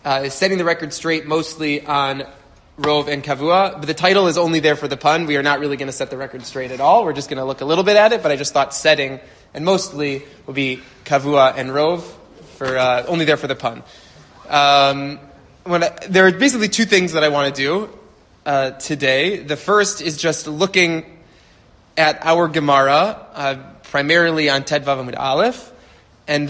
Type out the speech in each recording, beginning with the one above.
is setting the record straight mostly on Rov and Kavua, but the title is only there for the pun. We are not really going to set the record straight at all. We're just going to look a little bit at it, but I just thought setting and mostly will be Kavua and Rov, for only there for the pun. There are basically two things that I want to do today. The first is just looking at our Gemara, primarily on Ted Vav Amud Aleph, and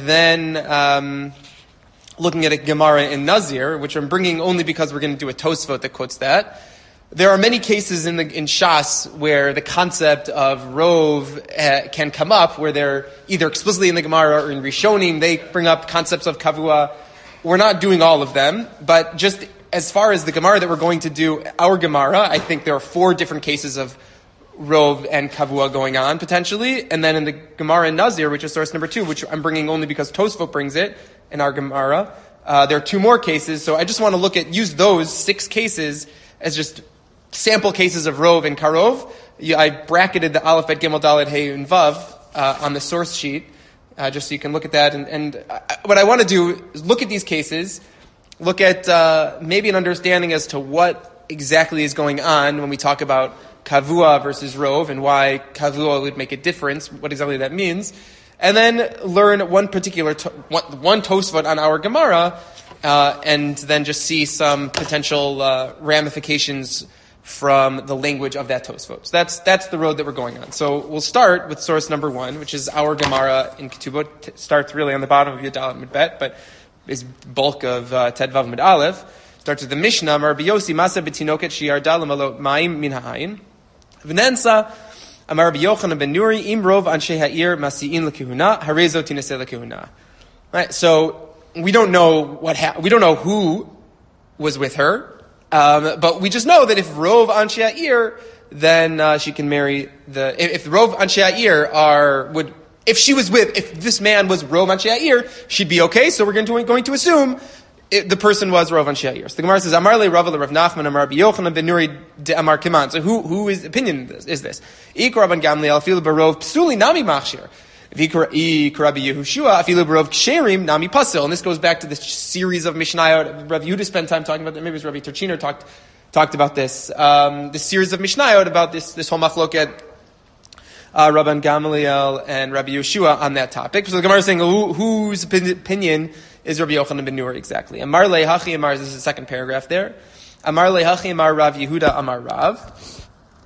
then looking at a Gemara in Nazir, which I'm bringing only because we're going to do a Tosfot that quotes that. There are many cases in Shas where the concept of Rov can come up, where they're either explicitly in the Gemara or in Rishonim, they bring up concepts of Kavua. We're not doing all of them, but just as far as the Gemara that we're going to do, our Gemara, I think there are 4 different cases of Rov and Kavua going on, potentially. And then in the Gemara in Nazir, which is source number 2, which I'm bringing only because Tosfot brings it in our Gemara, there are 2 more cases. So I just want to use those 6 cases as just sample cases of Rov and Karov. I bracketed the Aleph, Bet, Gimel, Dalet, Hey, and Vav on the source sheet, just so you can look at that. And what I want to do is look at these cases, look at maybe an understanding as to what exactly is going on when we talk about Kavua versus Rov and why Kavua would make a difference, what exactly that means, and then learn one particular one Tosfot on our Gemara, and then just see some potential ramifications from the language of that Tosfot. So that's the road that we're going on. So we'll start with source number 1, which is our Gemara in Ketubot. It starts really on the bottom of Yud Aleph Amud Bet, but is bulk of Ted Vav Amud Aleph. Starts with the Mishnah, Rabbi Yossi Masa B'tinoket Shiarda L'malot Mayim Min Ha'ayin. V'nensa Amar Rabbi Yochanan ben Nuri Im Rov Anshe Ha'ir Masi'in L'Kehuna Harezo Tinaseh L'Kehuna. Right, so we don't know we don't know who was with her, but we just know that if Rov Anshe Ha'ir, then she can marry if Rov Anshe Ha'ir if this man was Rov Anshe Ha'ir, she'd be okay. So we're going to assume the person was Rov Anshe Ha'ir. So the Gemara says, Amar le Rav Rav Nachman Amar Rabbi Yochanan ben Nuri de Amar Kiman. So whose opinion is this? Ik Rabban Gamliel afilu barov psuli nami machshir. Ik Rabbi Yehoshua afilu barov ksherim nami pasil. And this goes back to this series of Mishnayot. Rabbi Yehuda spent time talking about that. Maybe it was Rabbi Terchiner talked about this. This series of Mishnayot about this whole machloket. Rabban Gamliel and Rabbi Yehoshua on that topic. So the Gemara is saying, whose opinion is Rabbi Yochanan ben Nuri exactly? Amar le hachi amar, this is the second paragraph there. Amar le hachi amar Rav Yehuda amar Rav.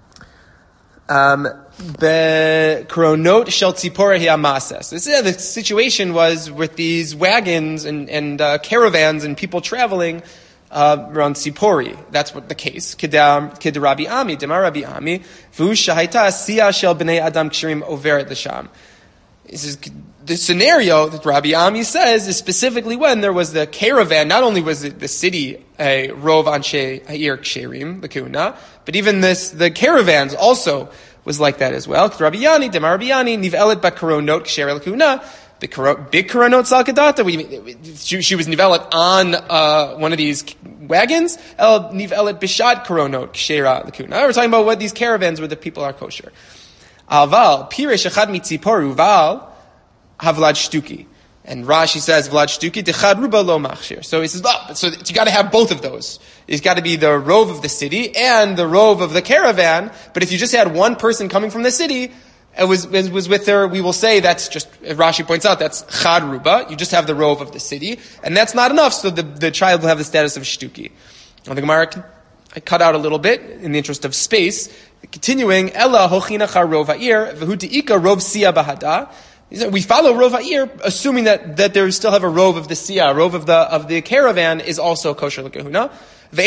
Be kronot shel tzipora hi'amases. The situation was with these wagons and caravans and people traveling around Sipori. That's what the case. Kid Rabbi Ami, Demar Rabbi Ami, Vu Shahita Siya Shel Bnei Adam Kshirim Overet L'Sham. This is the scenario that Rabbi Ami says is specifically when there was the caravan. Not only was it the city a Rov Anshe Ha'ir Kshirim, the Kuna, but even the caravans also was like that as well. Rabbi Yani, Demar Rabbi Yani, Nivelet Bakaronot Ksher El Kuna. Big Karanot Salkadata, she was nivelet on one of these wagons. El nivelet bishad karonot kshera l'kuna. We're talking about what these caravans where the people are kosher. Aval piresh echad mitziporu val havlad shtuki. And Rashi says vlad shtuki dechad ruba lo machshir. So he says, so you got to have both of those. It's got to be the rov of the city and the rov of the caravan. But if you just had one person coming from the city, it was with her, we will say that's just, Rashi points out, that's chad ruba. You just have the rov of the city. And that's not enough, so the child will have the status of shtuki. Now the Gemara, I cut out a little bit in the interest of space. Continuing, Ella hochina char rov ha'ir, v'hu te'ika rov siya bahada. We follow rov ha'ir, assuming that they still have a rov of the siya, rov of the caravan is also kosher l'kehuna. But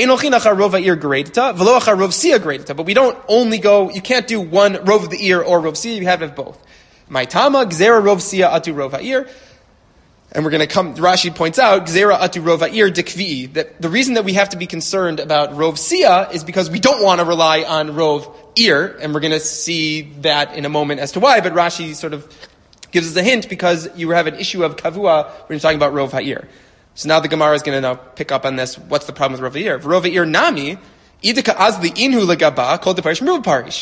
we don't only go, you can't do one rov of the ear or rov siya, you have to have both. Maitama, gzera rov siya atu rov ha'ir. And we're going to come, Rashi points out, gzera atu rov ha'ir dekvi'i. That the reason that we have to be concerned about rov siya is because we don't want to rely on rov ear, and we're going to see that in a moment as to why, but Rashi sort of gives us a hint because you have an issue of kavua when you're talking about rov ha'ir. So now the Gemara is going to now pick up on this. What's the problem with Rov Ha'ir? Rov Ha'ir nami, idika azli inhu legaba, kol deparish miru parish.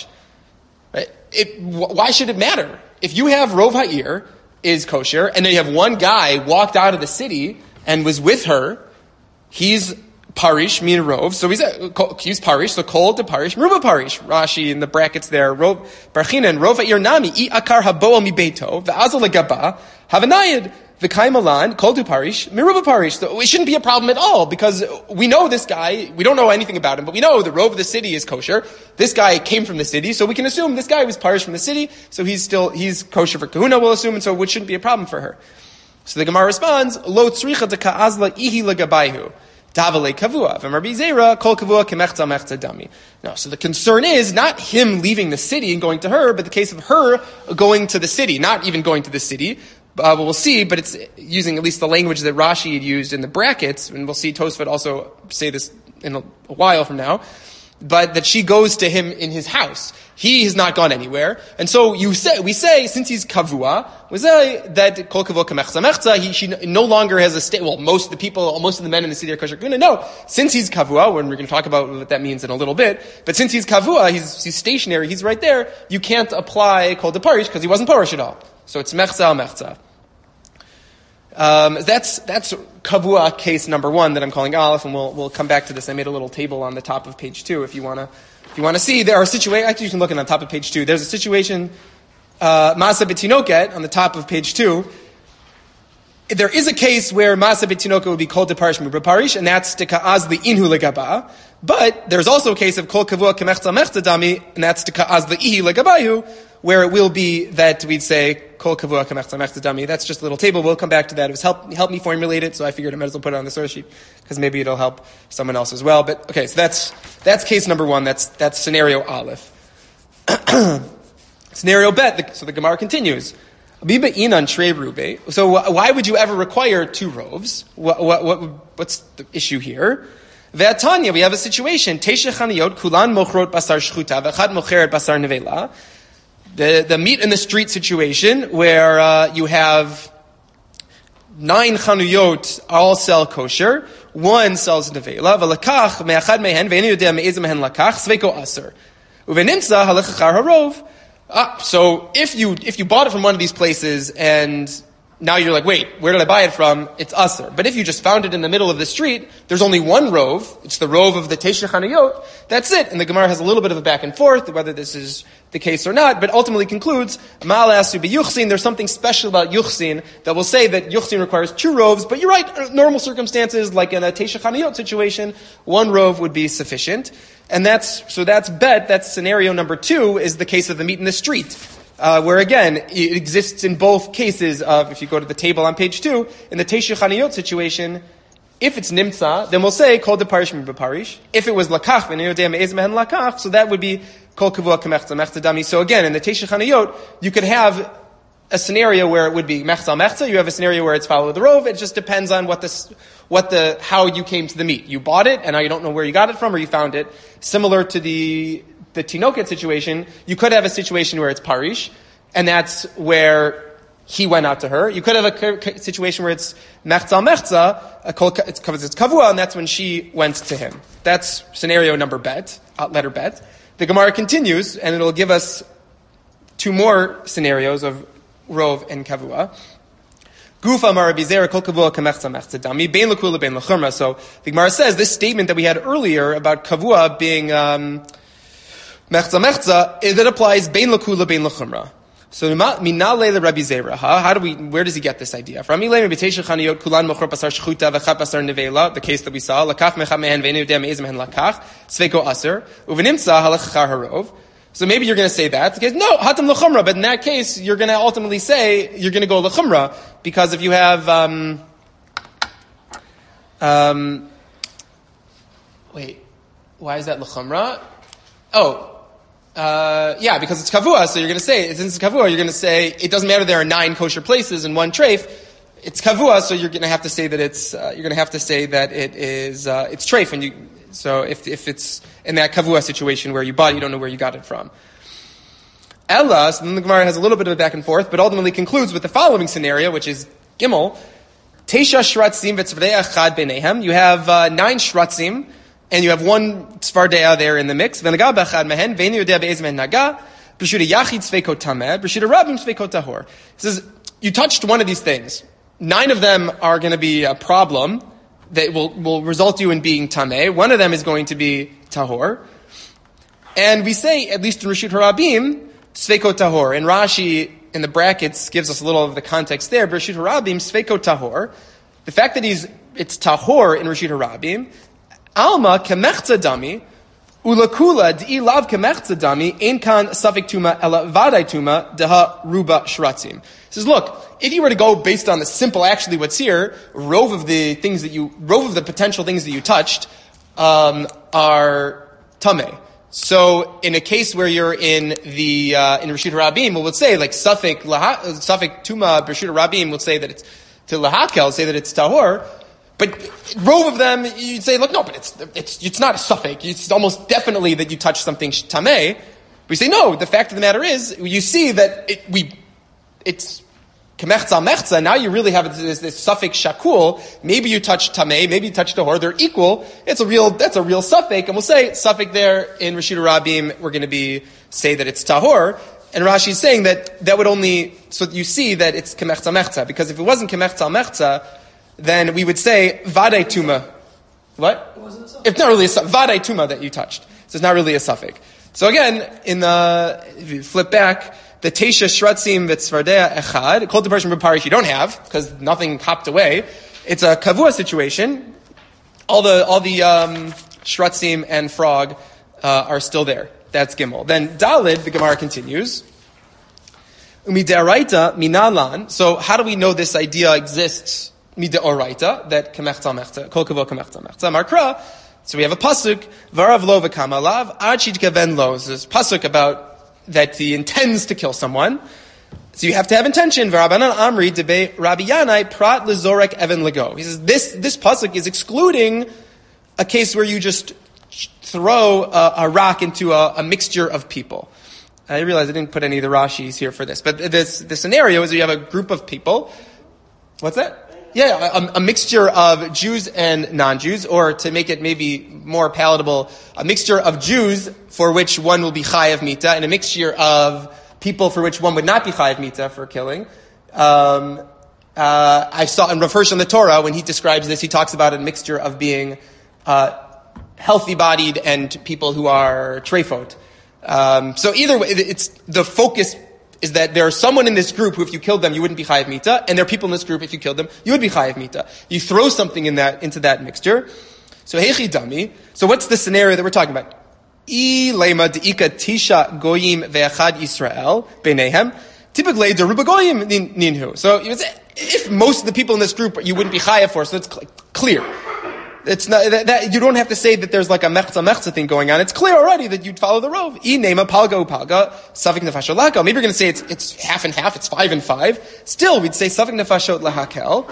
Why should it matter? If you have Rov Ha'ir is kosher, and then you have one guy walked out of the city and was with her, he's parish, mean rov. So he's parish, so kol de parish, meruba parish. Rashi in the brackets there, rov, barchinan, rov ha'ir nami, I akar haboa mi beito, ve'azal legaba, havanayid, v'kai malan, kol de parish, meruba parish. So it shouldn't be a problem at all, because we know this guy, we don't know anything about him, but we know the rov of the city is kosher. This guy came from the city, so we can assume this guy was parish from the city, so he's kosher for kahuna, we'll assume, and so it shouldn't be a problem for her. So the Gemara responds, lo tzricha de ka'azla ihi legabayhu. Davale kavua. V'marbi zera, kol kavua kemechza mechza dami. No, so the concern is not him leaving the city and going to her, but the case of her going to the city, not even going to the city. We'll see, but it's using at least the language that Rashi had used in the brackets, and we'll see Tosfot also say this in a while from now, but that she goes to him in his house. He has not gone anywhere. And so we say, since he's kavua, we say that kol kavua kamechza mechza, she no longer has a state, well, most of the men in the city are kosher kuna. No, since he's kavua, when we're going to talk about what that means in a little bit, but since he's kavua, he's stationary, he's right there, you can't apply kol de parish because he wasn't parish at all. So it's mechza mechza. That's kavua case number 1 that I'm calling Aleph, and we'll come back to this. I made a little table on the top of page 2 if you want to see. There are situations, actually you can look at on top of page 2. There's a situation, Masa B'tinoket, on the top of page 2. There is a case where Masa B'tinoket would be kol de parish mubra parish, and that's teka'az li'inhu legaba. But there's also a case of kol kavua kemechza mechza dami, and that's teka'az li'ihi legabayhu, where it will be that we'd say kol kavua kemechza mechza dami. That's just a little table. We'll come back to that. It was help me formulate it, so I figured I might as well put it on the source sheet because maybe it'll help someone else as well. But okay, so that's case number 1. That's scenario Aleph. Scenario Bet. So the Gemara continues. So why would you ever require 2 rovs? What's the issue here? Ve'atanya, we have a situation. Teisha chaniyot kulan mochrot basar shchuta v'chad mocheret basar nevela. The meat in the street situation where you have 9 chanuyot all sell kosher, 1 sells nevela. V'lakach me'achad mehen ve'enu yodea me'ezeh mehen lakach sveiko aser. Uvenimtza halachachar harov. So if you bought it from one of these places and now you're like, wait, where did I buy it from? It's Aser. But if you just found it in the middle of the street, there's only one rov. It's the rov of the Teisha Chanayot. That's it. And the Gemara has a little bit of a back and forth, whether this is the case or not, but ultimately concludes, Ma'al asu b'yuchsin, there's something special about yuchsin that will say that yuchsin requires 2 rovs, but you're right, normal circumstances, like in a Teisha Chanayot situation, 1 rov would be sufficient. And that's bet, that's scenario number 2, is the case of the meat in the street. Where again, it exists in both cases of, if you go to the table on page 2, in the Teisha Chanayot situation, if it's nimtza, then we'll say, kol de parish mi b'parish. If it was lakach, v'nei yodea me'ez mehen lakach, so that would be kol kavua kemechza mechza dami. So again, in the Teisha Chanayot, you could have a scenario where it would be mechza mechza, you have a scenario where it's follow the rov, it just depends on how you came to the meat. You bought it, and now you don't know where you got it from, or you found it. Similar to the Tinoket situation, you could have a situation where it's parish, and that's where he went out to her. You could have a situation where it's mechza mechza, it's kavua, and that's when she went to him. That's scenario number bet, letter bet. The Gemara continues, and it'll give us 2 more scenarios of rov and kavua. Gufa marabizera kol kavua kamechza mechza dami bein lekula bein lechumra. So the Gemara says this statement that we had earlier about kavua being mechza mechza, that applies bein lekula bein lechumra. So minale le Rabbi Zera. Where does he get this idea from? The case that we saw. Lakach mecha mehen ve'enu yodea me'ez mehen lakach sveiko aser uvenimtza halachachar harov. So maybe you're going to say that. No, hatam l'chumra. But in that case, you're going to ultimately say you're going to go l'chumra because if you have wait, why is that l'chumra? Yeah, because it's kavua, so you're going to say, since it's kavua, you're going to say, it doesn't matter there are 9 kosher places in one treif, it's kavua, so you're going to have to say that it's treif, so if it's in that kavua situation where you bought it, you don't know where you got it from. Ella, so then the Gemara has a little bit of a back and forth, but ultimately concludes with the following scenario, which is Gimel, Teisha shratzim v'tzvadei achad b'neihem, you have 9 shratzim, and you have 1 tzvardea there in the mix. V'naga b'achad mehen, v'enu yodea be'ez mehen naga, b'shuda yachid tzveikot tameh, b'shuda rabim tzveikot tahor. It says, you touched one of these things. 9 of them are going to be a problem. that will result you in being tameh. One of them is going to be tahor. And we say, at least in Reshut Harabim, Sveiko tahor. And Rashi, in the brackets, gives us a little of the context there. Reshut Harabim, Sveiko tahor. The fact that it's tahor in Reshut Harabim, Alma kemechza dami, ulakula di lav kemechza dami, ein kan safik tuma ela vadai tuma deha ruba shratzim. He says, look, if you were to go based on the simple, actually what's here, rove of the potential things that you touched, are tameh. So in a case where you're in Reshut Harabim, we'll say like safik tuma Reshut Harabim will say that it's to lahakel, say that it's tahor. But rove of them, you'd say, look, no, but it's not a suffix. It's almost definitely that you touch something tameh. We say, no, the fact of the matter is, you see that it's kemechza mechza. Now you really have this suffix shakul. Maybe you touch tameh, maybe you touch tahor. They're equal. That's a real suffix. And we'll say suffix there in Reshut Harabim. We're going to say that it's tahor. And Rashi is saying that would only, so you see that it's kemechza mechza. Because if it wasn't kemechza mechza, then we would say vadai tuma. What? If not really a vadai tuma that you touched. So it's not really a suffix. So again, if you flip back, the Teisha Shratzim V'Tzvardea Echad, called the Persian B'Parish you don't have, because nothing hopped away. It's a kavua situation. All the Shratzim and frog are still there. That's Gimel. Then Dalid, the Gemara continues. Umidaraita minalan. So how do we know this idea exists? Mideoraita, that kemechza mechza, kol kavua kemechza mechza. Markra, so we have a pasuk, varav lo v'kama lav, ad shitkaven lo. So there's a pasuk about that he intends to kill someone. So you have to have intention. V'rabanan amri debe Rabbi Yanai prat lezorek even lego. He says this pasuk is excluding a case where you just throw a rock into a mixture of people. I realize I didn't put any of the Rashis here for this, but the scenario is you have a group of people. What's that? Yeah, a mixture of Jews and non-Jews, or to make it maybe more palatable, a mixture of Jews for which one will be chayav mita, and a mixture of people for which one would not be chayav mita for killing. I saw in Rav Hirsch in the Torah, when he describes this, he talks about a mixture of being healthy-bodied and people who are treifot. So either way, it's the focus is that there is someone in this group who, if you killed them, you wouldn't be chayav mita, and there are people in this group, if you killed them, you would be chayav mita. You throw something into that mixture. So heichi dami. So what's the scenario that we're talking about? I lema deika tisha goyim ve'achad Yisrael beinehem typically deruba goyim ninhu. So if most of the people in this group you wouldn't be chayav for, so it's clear. It's not that you don't have to say that there's like a mechza thing going on. It's clear already that you'd follow the rov. I nema palga upalga safik nefashot lahakel. Maybe you're going to say it's half and half. It's 5 and 5. Still, we'd say safik nefashot lahakel.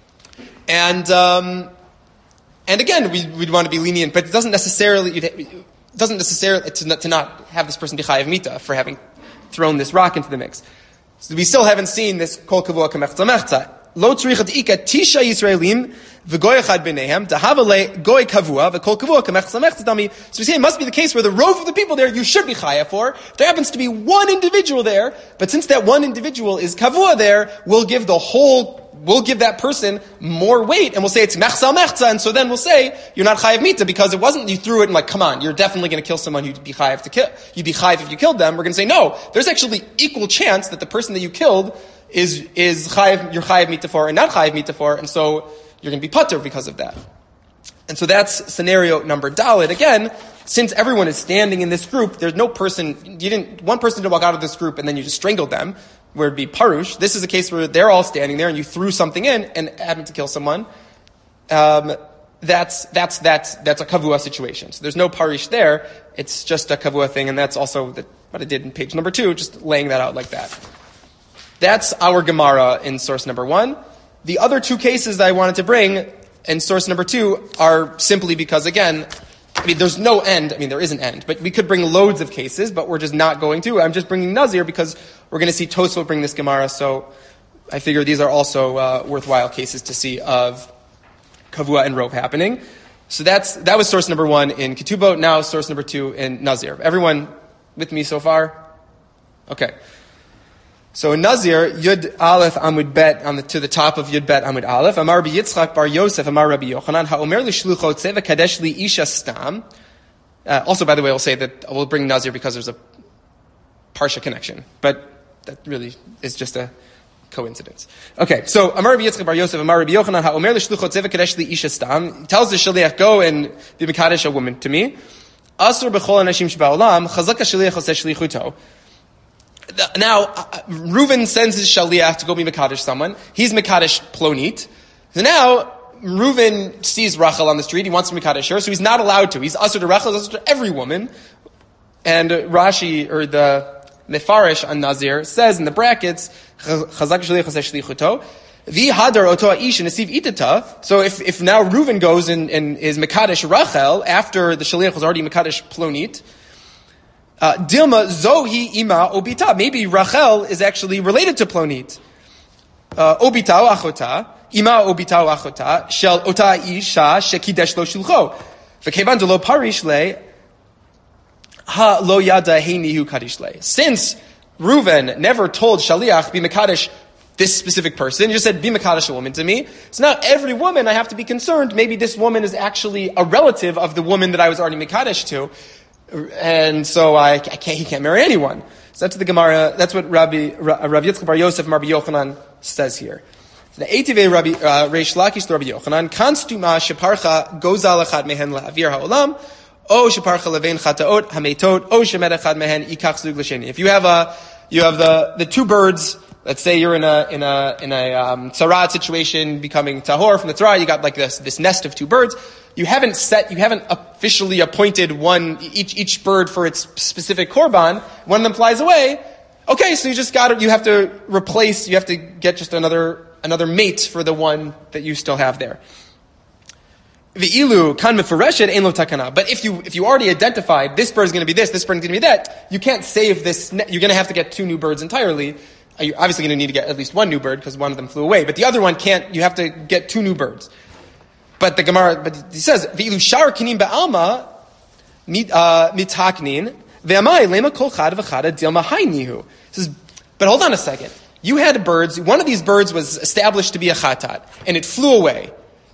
And again, we'd want to be lenient, but it doesn't necessarily to not have this person be chayav mita for having thrown this rock into the mix. So we still haven't seen this kol kavua kemechza mechza. Lo tzrichat ika tisha Yisraelim v'goy echad b'neihem tahavale goy kavua v'kol kavua kemechza mechza dami. So we say it must be the case where the rove of the people there you should be chayav for. There happens to be one individual there, but since that one individual is kavua there, we'll give that person more weight, and we'll say it's mechza mechza, and so then we'll say you're not chayav mita because it wasn't you threw it and like, come on, you're definitely going to kill someone you'd be chayav to kill. You'd be chayav if you killed them. We're going to say no. There's actually equal chance that the person that you killed is chayav, you're chayav mita for and not chayav mita for, and so you're going to be patur because of that. And so that's scenario number Dalet. Again, since everyone is standing in this group, there's no person, one person didn't walk out of this group and then you just strangled them, where it'd be parush. This is a case where they're all standing there and you threw something in and happened to kill someone. That's a kavua situation. So there's no parish there. It's just a kavua thing, and that's also what I did in page number 2, just laying that out like that. That's our Gemara in source number 1. The other 2 cases that I wanted to bring in source number 2 are simply because, again, there's no end. There is an end, but we could bring loads of cases, but we're just not going to. I'm just bringing Nazir because we're going to see Tosfot bring this Gemara, so I figure these are also worthwhile cases to see of Kavua and Rov happening. So that was source number 1 in Ketubot, now source number 2 in Nazir. Everyone with me so far? Okay. So in Nazir, Yud Aleph Amud Bet to the top of Yud Bet Amud Aleph. Amar Rabbi Yitzchak Bar Yosef Amar Rabbi Yochanan Ha'omer L'Shlucho Tzeva Kadesh Li Isha Stam. Also, by the way, we'll say that we'll bring Nazir because there's a Parsha connection, but that really is just a coincidence. Okay, so Amar Rabbi Yitzchak Bar Yosef Amar Rabbi Yochanan Ha'omer L'Shlucho Tzeva Kadesh Li Isha Stam. He tells the Shaliach, go and be Mekadesh a woman to me. Asur B'chol Anashim Shba'olam Chazak HaShaliach Oseh Shlichuto. Now, Reuven sends his shaliach to go be Mekadesh someone. He's Mekadesh Plonit. So now, Reuven sees Rachel on the street. He wants to Mekadesh her, so he's not allowed to. He's Asur to Rachel, he's Asur to every woman. And Rashi, or the Mefarish on Nazir, says in the brackets, Chazak shaliach oseh shlichuto, Vi hadar oto ish nesiv itata. So if now Reuven goes and is Mekadesh Rachel, after the shaliach was already Mekadesh Plonit, Dilma Zohi Ima Obita. Maybe Rachel is actually related to Plonit. Obita o Achota. Ima Obita o Achota. Shel Ota Isha Shekidesh Lo Shulcho. V'kevan de lo parish le ha lo yada heinihu kadish le. Since Reuven never told Shaliach be Mekadesh this specific person, he just said be Mekadesh a woman to me. So now every woman I have to be concerned. Maybe this woman is actually a relative of the woman that I was already Mekadesh to. And so he can't marry anyone. So that's the Gemara. That's what Rav Yitzchak Bar Yosef Rabbi Yochanan says here. So the Eitive Reish Lakish to Rabbi Yochanan, Kanstuma sheparcha goza lechad mehen la'avir ha'olam, o sheparcha levein chataot hametot, o shemed echad mehen ikach zug l'sheni. If you have the two birds. Let's say you're in a tzara situation, becoming tahor from the tzara. You got like this nest of two birds. You haven't officially appointed one, each bird for its specific korban. One of them flies away. Okay, so you have to get just another mate for the one that you still have there. V'ilu kan mefareshet ein lo takana. But if you already identified this bird is going to be this bird is going to be that, you can't save this. You're going to have to get two new birds entirely. You're obviously going to need to get at least one new bird because one of them flew away. But the other one can't. You have to get two new birds. But he says, "V'ilu shar kinim ba'alma mitaknin ve'amai lema kol chad v'chada dilma haynihu." Says, but hold on a second. You had birds. One of these birds was established to be a chatat, and it flew away.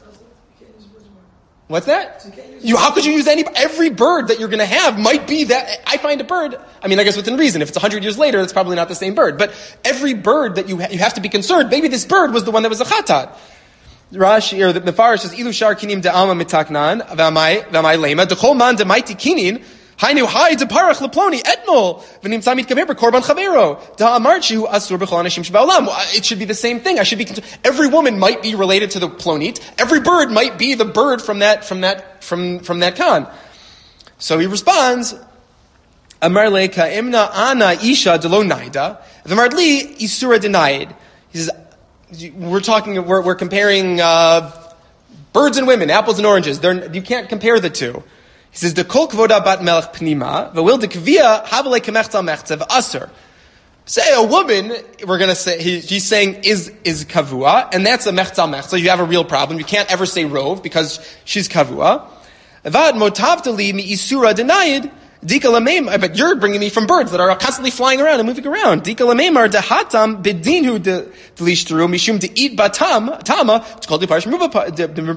What's that? How could you use every bird that you're going to have might be that. I find a bird. I mean, I guess within reason. If it's 100 years later, it's probably not the same bird. But every bird that you have to be concerned. Maybe this bird was the one that was a chatat. Rashi or the Mefarish says, "Ilu shar kinim de alma mitaknan v'amai lema dechol man de maiti kinin hainu hai de parach leploni etmol v'nimtza mitkaver korban chavero da amarchi asur b'chol anashim sheba'olam." It should be the same thing. I should be concerned. Every woman might be related to the plonit. Every bird might be the bird from that khan. So he responds, "Amar le ka'imna ana isha delo naida v'mardli isura denied." He says, we're comparing birds and women, apples and oranges. You can't compare the two. He says, "The kol kvoda bat melech pnima, v'wil de kvia havale kemechta mechza v'aser." Say a woman, we're going to say he's saying is kavua, and that's a mechza mechza. You have a real problem. You can't ever say rov because she's kavua. Vad motavtali mi isura denayid. But you're bringing me from birds that are constantly flying around and moving around. Dika lamemar dehatam bedinhu delishtaru mishum de'it batam tama. It's called the parish meruba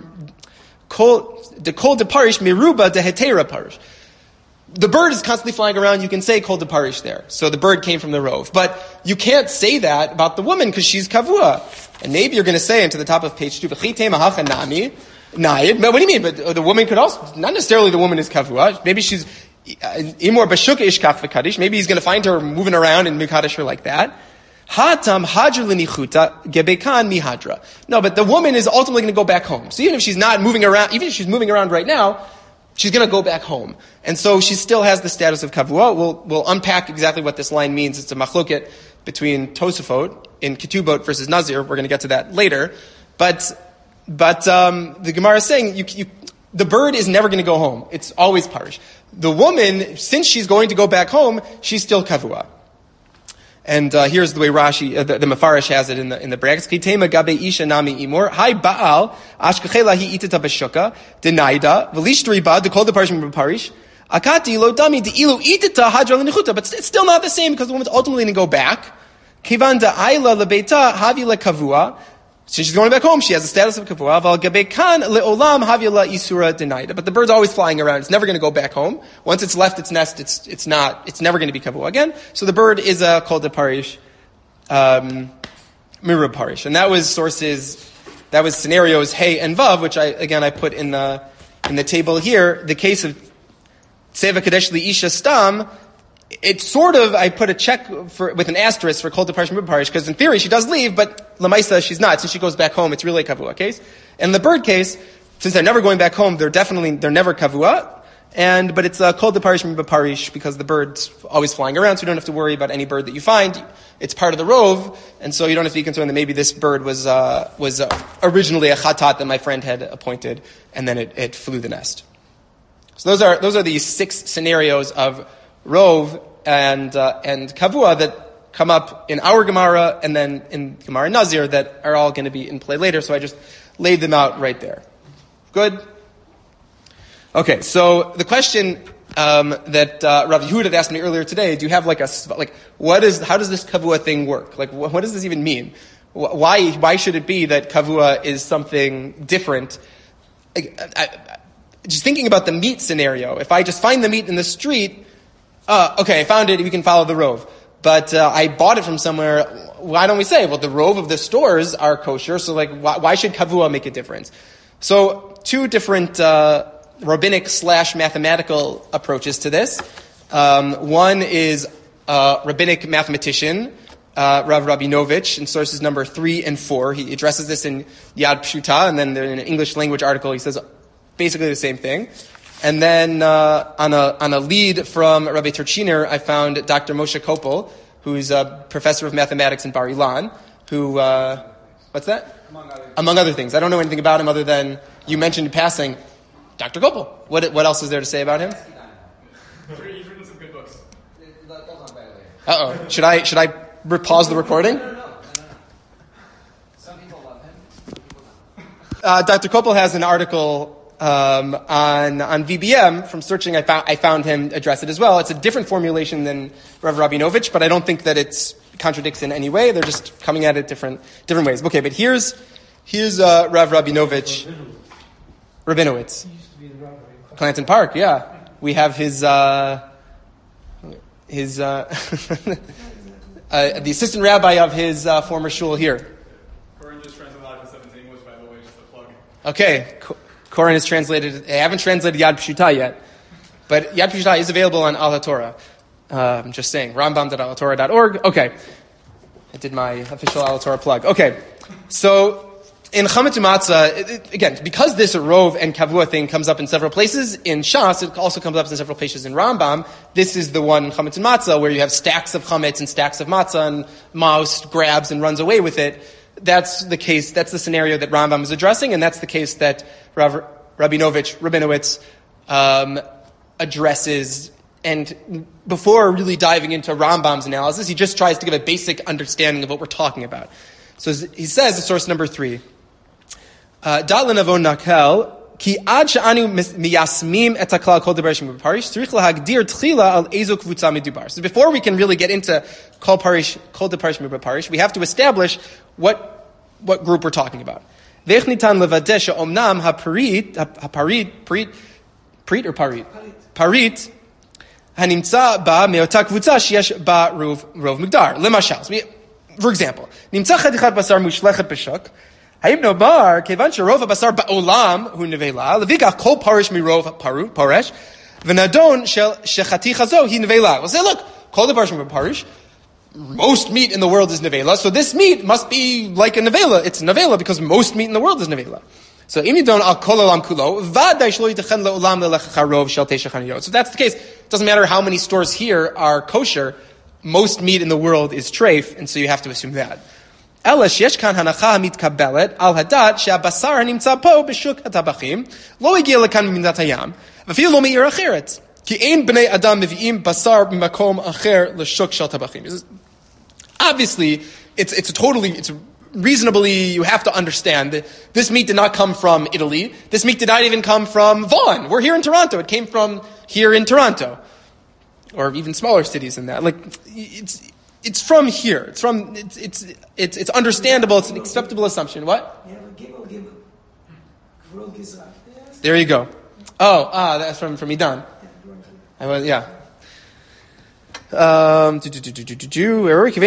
kol de parish meruba de hetera parish. The bird is constantly flying around. You can say kol de parish there. So the bird came from the rov, but you can't say that about the woman because she's kavua. And maybe you're going to say into the top of page 2, v'chite mahacha nami nayid. But what do you mean? But the woman could also not necessarily the woman is kavua. Maybe she's Imor Bashuka Ishkach v'Kadish. Maybe he's going to find her moving around and Mekadesh her like that. Hatam Hadra L'Nichuta Gebekan Mihadra. No, but the woman is ultimately going to go back home. So even if she's not moving around, even if she's moving around right now, she's going to go back home. And so she still has the status of Kavua. We'll unpack exactly what this line means. It's a machloket between Tosafot in Ketubot versus Nazir. We're going to get to that later. But the Gemara is saying the bird is never going to go home. It's always parish. The woman, since she's going to go back home, she's still kavua. And here's the way Rashi, the Mefarish has it in the brackets. Kitema gabe isha nami imor. Hai baal ashkachela hi itata beshuka denaida v'lishtri ba dekol the parish parish akati lo dami de ilu itata hadra l'nichuta. But it's still not the same because the woman's ultimately going to go back. Kivan da'ayla lebeita havila kavua. Since she's going back home, she has the status of kavua. Val gabekan leolam havila isura denaida. But the bird's always flying around. It's never going to go back home. Once it's left its nest, it's never going to be kavua again. So the bird is a kol de parish, mirub parish. And that was scenarios hey and vav, which I put in the table here. The case of Seva Kadesh Li Isha Stam, it's sort of, I put a check with an asterisk for Kol Parish Mib Parish, because in theory she does leave, but Lamaisa she's not. Since she goes back home, it's really a Kavua case. In the bird case, since they're never going back home, they're never Kavua, but it's a Kol Parish Mib Parish, because the bird's always flying around, so you don't have to worry about any bird that you find. It's part of the rove, and so you don't have to be concerned that maybe this bird was originally a Chatat that my friend had appointed, and then it flew the nest. So those are the 6 scenarios of Rov and Kavua that come up in our Gemara and then in Gemara Nazir that are all going to be in play later. So I just laid them out right there. Good? Okay, so the question that Rav Yehuda had asked me earlier today, do you have how does this Kavua thing work? What does this even mean? Why should it be that Kavua is something different? Just thinking about the meat scenario, if I just find the meat in the street, okay, I found it, we can follow the rove. But I bought it from somewhere, why don't we say, well, the rove of the stores are kosher, so why should Kavua make a difference? So 2 different rabbinic/mathematical approaches to this. One is rabbinic mathematician, Rav Rabinovich, in sources number 3 and 4. He addresses this in Yad Pshuta, and then in an English language article he says basically the same thing. And then on a lead from Rabbi Turchiner, I found Dr. Moshe Kopel, who's a professor of mathematics in Bar Ilan, who, what's that? Among other things. I don't know anything about him other than you mentioned in passing Dr. Kopel. What else is there to say about him? He's written some good books. Uh-oh. Should I pause the recording? No. Some people love him. Dr. Kopel has an article on VBM. From searching, I found him address it as well. It's a different formulation than Rav Rabinovich, but I don't think that it contradicts in any way. They're just coming at it different ways. Okay, but here's Rav Rabinowitz. Clanton Park, yeah. We have his the assistant rabbi of his former shul here. Corinne just translated Yad Pshuta into English, by the way, just a plug. Okay, Corinne has translated. I haven't translated Yad Pshuta yet, but Yad Pshuta is available on Al HaTorah. I'm just saying, rambam.alhatorah.org. Okay, I did my official Al HaTorah plug. Okay, so in Chametz Matzah, again, because this Rov and Kavua thing comes up in several places in Shas, it also comes up in several places in Rambam. This is the one in Chametz Matzah where you have stacks of chametz and stacks of matzah, and mouse grabs and runs away with it. That's the case. That's the scenario that Rambam is addressing, and that's the case that Rabinowitz addresses. And before really diving into Rambam's analysis, he just tries to give a basic understanding of what we're talking about. So he says, source number 3, Da'lan avon nakel, ki ad she'anu miyasmim et haklal kol debar shemim b'parish, tzrich lahagdir tchila al ezo kvutza medubar. So before we can really get into kol debar shemim b'parish, we have to establish what group we're talking about. Ve'ech nitan levadeh she'omnam parit, hanimtza ba me'ota kvutza sheyesh ba rov migdar. Lemashal. For example, nimtza chadichat basar mushlechet b'shuk, hayim nobar kevan sherov basar ba'olam hu nevela levikach kol parish mirov paresh v'nadon shechati chazo hi nevela. We'll say, look, kol parish mirov parish, most meat in the world is nevela, so this meat must be like a nevela. It's nevela because most meat in the world is nevela. So imidon al kol olam kulo vaday shlo yitechen leolam lelechacharov shel teisha chaniyot. So that's the case. It doesn't matter how many stores here are kosher. Most meat in the world is treif, and so you have to assume that. Ela sheyesh kan hanacha mitkabelet al hadat she'abasar hanimtza po b'shuk hatabachim lo egiya lekan miminat hayam v'afil lo me'ir acheret ki ein bnei adam mevi'im basar b'makom acher l'shuk shel tabachim. Obviously, it's reasonably, you have to understand that this meat did not come from Italy. This meat did not even come from Vaughan. We're here in Toronto. It came from here in Toronto. Or even smaller cities than that. it's from here. It's understandable. It's an acceptable assumption. What? There you go. That's from Idan. I was, yeah. Where were we?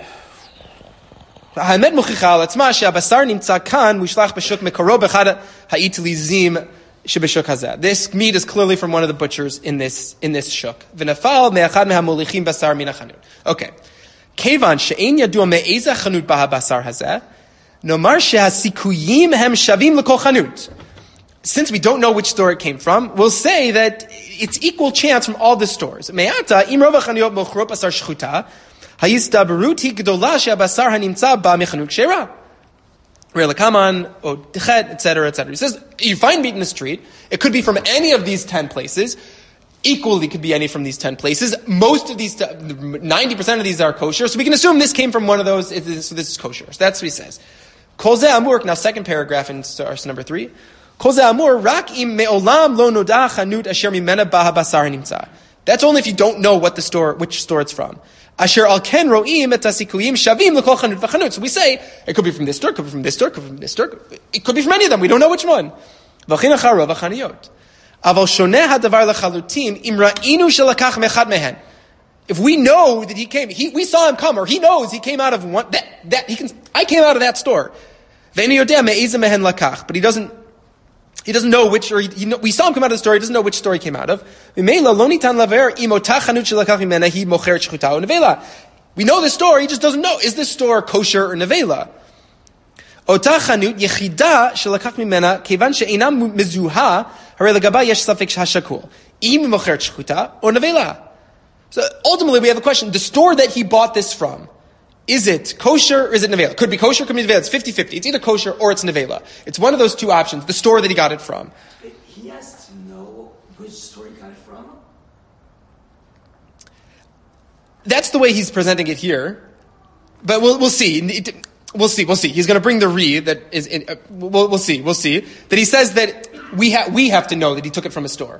האמת מוכיחה על עצמה שהבשר נמצא כאן מושלך בשוק מקורו באחד האטליזים שבשוק הזה. This meat is clearly from one of the butchers in this shuk. ונפל מאחד מהמוליכים בשר מן החנות. Okay. כיוון שאין ידוע מאיזה חנות בא הבשר הזה, נאמר שהסיכויים הם שווים לכל חנות. Since we don't know which store it came from, we'll say that it's equal chance from all the stores. מעתה, אם רוב החנויות מוכרות בשר שחוטה, ההסתברות היא גדולה שהבשר הנמצא בה מחנות כשרה. Rela Kaman, etc., etc. He says, you find meat in the street, it could be from any of these 10 places, equally could be any from these 10 places. Most of these, 90% of these are kosher, so we can assume this came from one of those, so this is kosher. So that's what he says. Kol ze amur, now second paragraph in source number 3. Kol ze amur, rak im me'olam lo noda chanut asher mimena baha basar nimtza. That's only if you don't know which store it's from. Asher al ken ro'im et hasikuyim shavim l'kol chanut v'chanut. So we say, it could be from this store, could be from this store, could be from this store. It could be from any of them. We don't know which one. V'chin acharo v'chaniyot. Aval shoneh hadavar l'chalutim im ra'inu shelakach mechad mehen. If we know that he came, we saw him come, or he knows he came out of one, I came out of that store. Ve'enu yodeh me'ezeh mehen lakach. But he doesn't know which, or we saw him come out of the store, he doesn't know which store he came out of. We know the store, he just doesn't know. Is this store kosher or nevela? So ultimately we have a question. The store that he bought this from, is it kosher or is it nevela? Could be kosher, could be nevela. It's 50-50. It's either kosher or it's nevela. It's one of those two options, the store that he got it from. He has to know which store he got it from? That's the way he's presenting it here. But we'll see. We'll see. He's going to bring the re that is in, we'll see. That he says that we have to know that he took it from a store.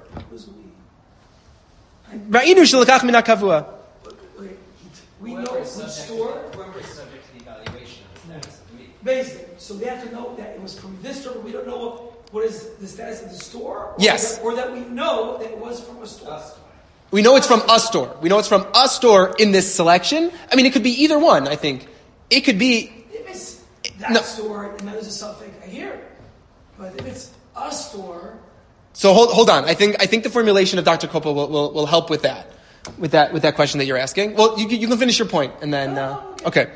Ra'inu shelakach min hakavua. We know which store. Whoever is subject to the evaluation of the status of the meat. Basically, so they have to know that it was from this store, but we don't know what is the status of the store. Yes. Or that we know that it was from a store. We know it's from a store. We know it's from a store in this selection. I mean, it could be either one, I think. It could be... If it's that store, and there's a suffix, I hear it. But if it's a store... So hold on. I think the formulation of Dr. Koppel will help with that. With that question that you're asking. Well, you can finish your point, and then... okay.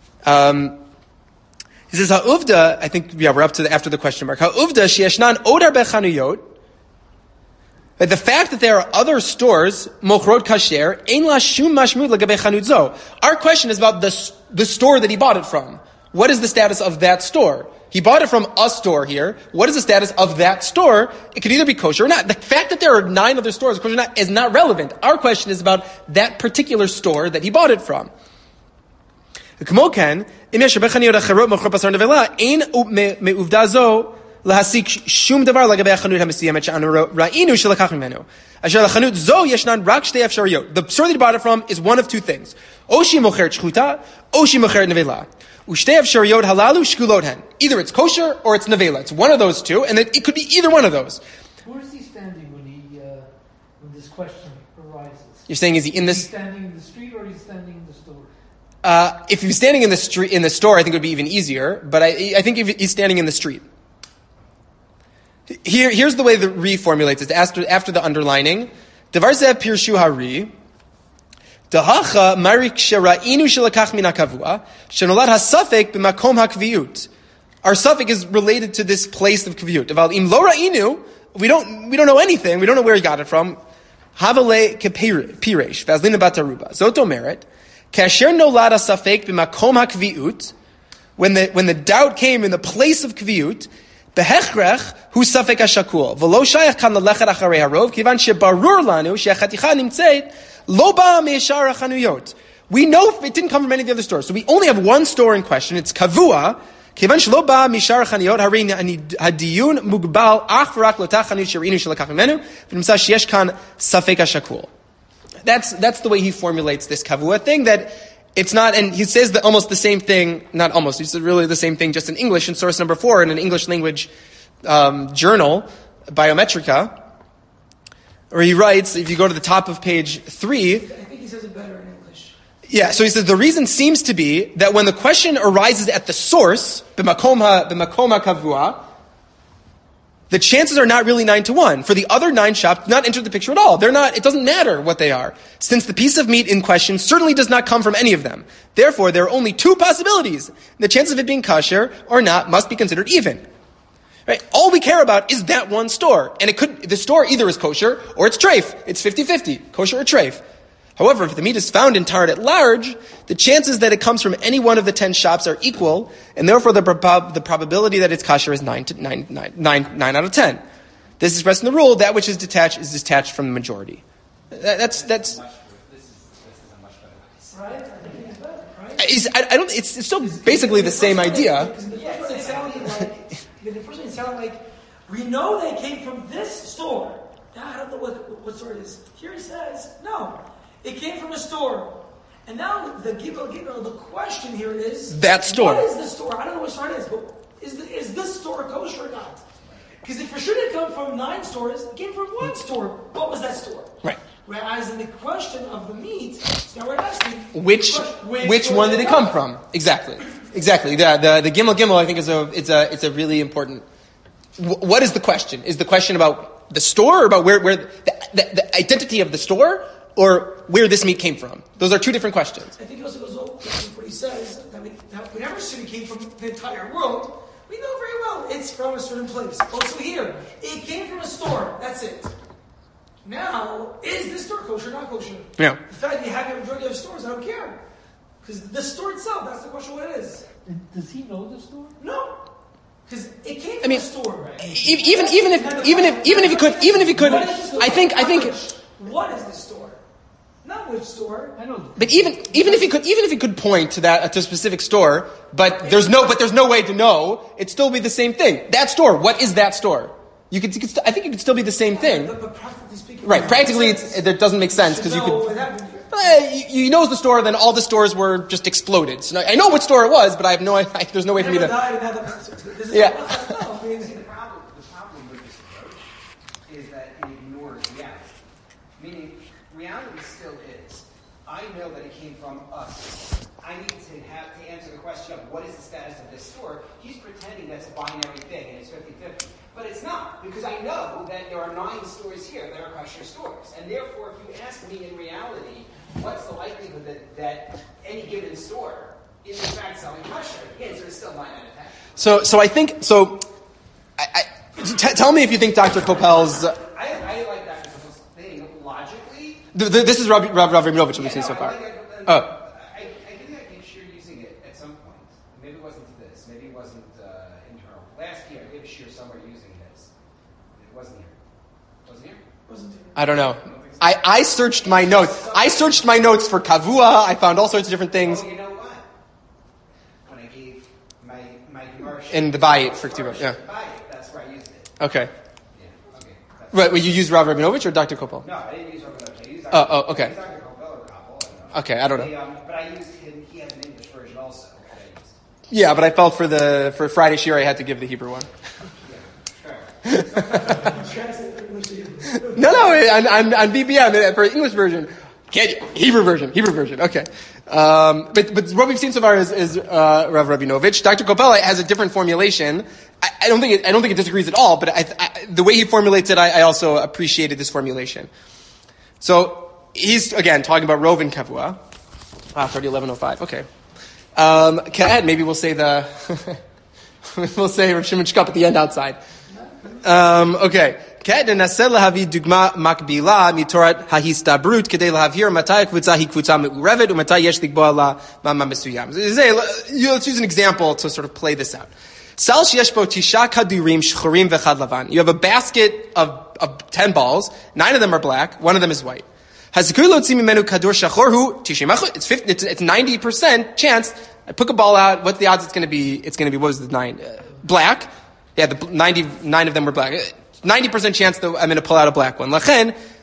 He says, ha'uvda, I think, we're up to after the question mark. Ha'uvda, she'eshnan od harbe chanuyot. The fact that there are other stores, mochrot kasher, ein la shum mashmud lagabe chanut zo. Our question is about the store that he bought it from. What is the status of that store? He bought it from a store here. What is the status of that store? It could either be kosher or not. The fact that there are 9 other stores, kosher or not, is not relevant. Our question is about that particular store that he bought it from. כמו כן, אם יש הרבה חנויות אחרות מוכרות בשר נבלה, אין מעובדה זו להסיק שום דבר לגבי החנות המסוימת שאנו ראינו שלקח ממנו. אשר לחנות זו ישנן רק 2 אפשרויות. The store that he bought it from is one of 2 things. או שהיא מוכרת שחוטה, או שהיא מוכרת נבלה. ושתי אפשרויות הללו שקולות הן. Either it's kosher or it's nevela. It's one of those 2, and it could be either one of those. Where is he standing when this question arises? You're saying, is he in this? Is he standing in the street or is he standing in the store? If he's standing in the street, in the store, I think it would be even easier. But I think if he's standing in the street. Here's the way the reformulates it after the underlining. Devar zeh pirshu hari. Dahacha marik shera'inu shelakach min hakavua shenolad hasafek b'makom hakviyut. Our suffix is related to this place of kaviyut. Aval im lo ra'inu, we don't know anything. We don't know where he got it from. Havale kepiresh vazlina bataruba. Zoto merit. Kasher nolad hasafek b'makom hakviyut. When the doubt came in the place of kviyut, behechrech hu safek hashakul. V'lo shayach kan lelechet acharei harov kivan shebarur lanu she'achaticha nimtzeit lo ba me'eshar hachanuyot. We know it didn't come from any of the other stores. So we only have one store in question. It's kavua. Kivan shelo ba me'eshar hachanuyot harin hadiyun mugbal ach v'rak lotach chanut sherinu shelakach mimenu v'nimsa sheyesh kan safek hashakul. That's the way he formulates this kavua thing, that It's not, and he says almost the same thing, not almost, he says really the same thing just in English in source number 4 in an English language journal, Biometrica, where he writes, if you go to the top of page 3, I think he says it better in English. yeah, so he says the reason seems to be that when the question arises at the source, b'makom kavua, the chances are not really 9-1. For the other 9 shops, do not enter the picture at all. They're not, it doesn't matter what they are, since the piece of meat in question certainly does not come from any of them. Therefore, there are only 2 possibilities. The chance of it being kosher or not must be considered even. Right? All we care about is that one store. And the store either is kosher or it's treif. It's 50-50, kosher or treif. However, if the meat is found in Taharat at large, the chances that it comes from any one of the 10 shops are equal, and therefore the probability that it's kosher is 9 out of 10. This is expressed in the rule, that which is detached from the majority. That's This is a much better way. Right? I think it's better, right? it's still basically the same idea. Because in the first one it sounded like, we know they came from this store. Now, I don't know what store it is. Here he says, no, it came from a store. And now the question here is, that store. What is the store? I don't know what store it is, but is this store kosher or not? Because if for sure it come from 9 stores, it came from 1 store. What was that store? Right. Whereas in the question of the meat, now we're asking Which one did it come from? Exactly. The Gimel I think is a really important. What is the question? Is the question about the store or about where the identity of the store or where this meat came from? Those are 2 different questions. I think it also goes over what he says, that we never assume it came from the entire world. We know very well it's from a certain place. Also here, it came from a store. That's it. Now, is this store kosher or not kosher? Yeah. The fact that you have a majority of stores, I don't care. Because the store itself, that's the question what it is. Does he know the store? No. Because it came from a store. Even if he could, I think. What is the store? Not which store. I know. But even if he could point to a specific store, but there's no way to know, it'd still be the same thing. That store, what is that store? I think it could still be the same thing. But practically speaking, Right? Practically, it doesn't make sense because you could. what happened here. You know the store, then all the stores were just exploded. So I know what store it was, but I have no. There's no way for me to. Yeah. The problem with this approach is that it ignores reality. Meaning, reality still is. I know that it came from us. I need to answer the question of what is the status of this store. He's pretending that's a binary thing and it's 50-50. But it's not, because I know that there are 9 stores here that are kosher stores. And therefore, if you ask me in reality, what's the likelihood that any given store is in fact selling kosher, the answer is still 9 out of 10. So I think tell me if you think Dr. Koppel's. I like Dr. Koppel's thing logically. This is Rav Rabinovich we've seen so far. I think I gave Shir using it at some point. Maybe it wasn't this. Maybe it wasn't internal. Last year I gave Shir somewhere using this. It wasn't here. Wasn't here? Wasn't here. I don't know. I searched my notes. I searched my notes for kavua. I found all sorts of different things. Oh, you know what? When I gave my Gemara In the Bayit for Ketubah, yeah. that's where I used it. Okay. Yeah. Okay. Right. Well, you used Rav Rabinovich or Dr. Koppel? No, I didn't use Rabinovich. I used Okay. I used Dr. Koppel or Koppel. Okay, I don't know. But I used him. He has an English version also. That I used. Yeah, but I felt for Friday Shir I had to give the Hebrew one. Yeah. Sure. No, on BBM for English version. Hebrew version. Okay. But what we've seen so far is Rav Rabinovich. Dr. Koppel has a different formulation. I don't think it disagrees at all. But the way he formulates it, I also appreciated this formulation. So he's again talking about Rov and Kavua. 11:05. Okay. Ka'ed, maybe we'll say we'll say Rav Shimon Shkop at the end outside. Okay. Ka'ed nasel lahavi dugma makbila mitorat hahistabrut kedei lahavir matai kvutza hi kvutza meurevet umatai yesh likbo ala mama mesuyam. Let's use an example to sort of play this out. Sal sheyesh bo tisha kadurim shchorim vechad lavan. You have a basket of 10 balls. 9 of them are black. 1 of them is white. Hazikui lo tzimi menu kadur shachor hu tishimachut. It's 90% chance. I pick a ball out. What's the odds it's going to be? It's going to be, what was the 9? Black. Yeah, 99 of them were black. 90% chance that I'm going to pull out a black one. Lachen,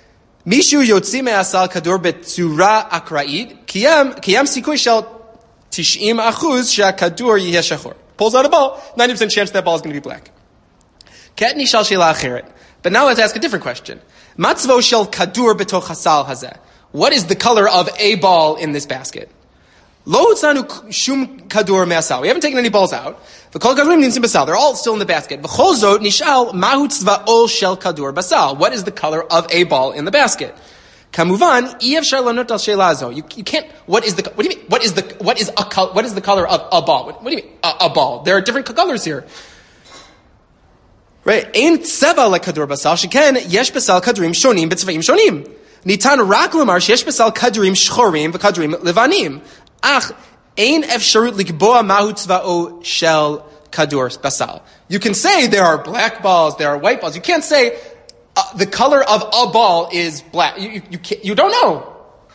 Mishu yotzi me'asal kadur betzura akra'id, kiyam sikuy shel 90% she'akadur yeh shachor. Pulls out a ball, 90% chance that ball is going to be black. Ketni shal sheila acheret. But now let's ask a different question. Matzvo shel kadur betoch hasal hazeh. What is the color of a ball in this basket? Lo utzanu shum kadur me'asal. We haven't taken any balls out. V'kol kadurim nimtzim basal. They're all still in the basket. V'chol zot nishal mahu tzva'ol shel kadur basal. What is the color of a ball in the basket? Kamuvan, iyevshar lanot al shelazo. You can't. What do you mean? What is the color of a ball? What do you mean a ball? There are different colors here. Right? Ein tzeva lekadur basal. Sheken yesh basal kadurim shonim b'tzvaim shonim. Nitan rak lamar sheyesh basal kadurim shchorim v'kadurim levanim. Ach ein efsharut likboa mahu tzva'o shel kadur basal. You can say there are black balls, there are white balls. You can't say the color of a ball is black. You don't know.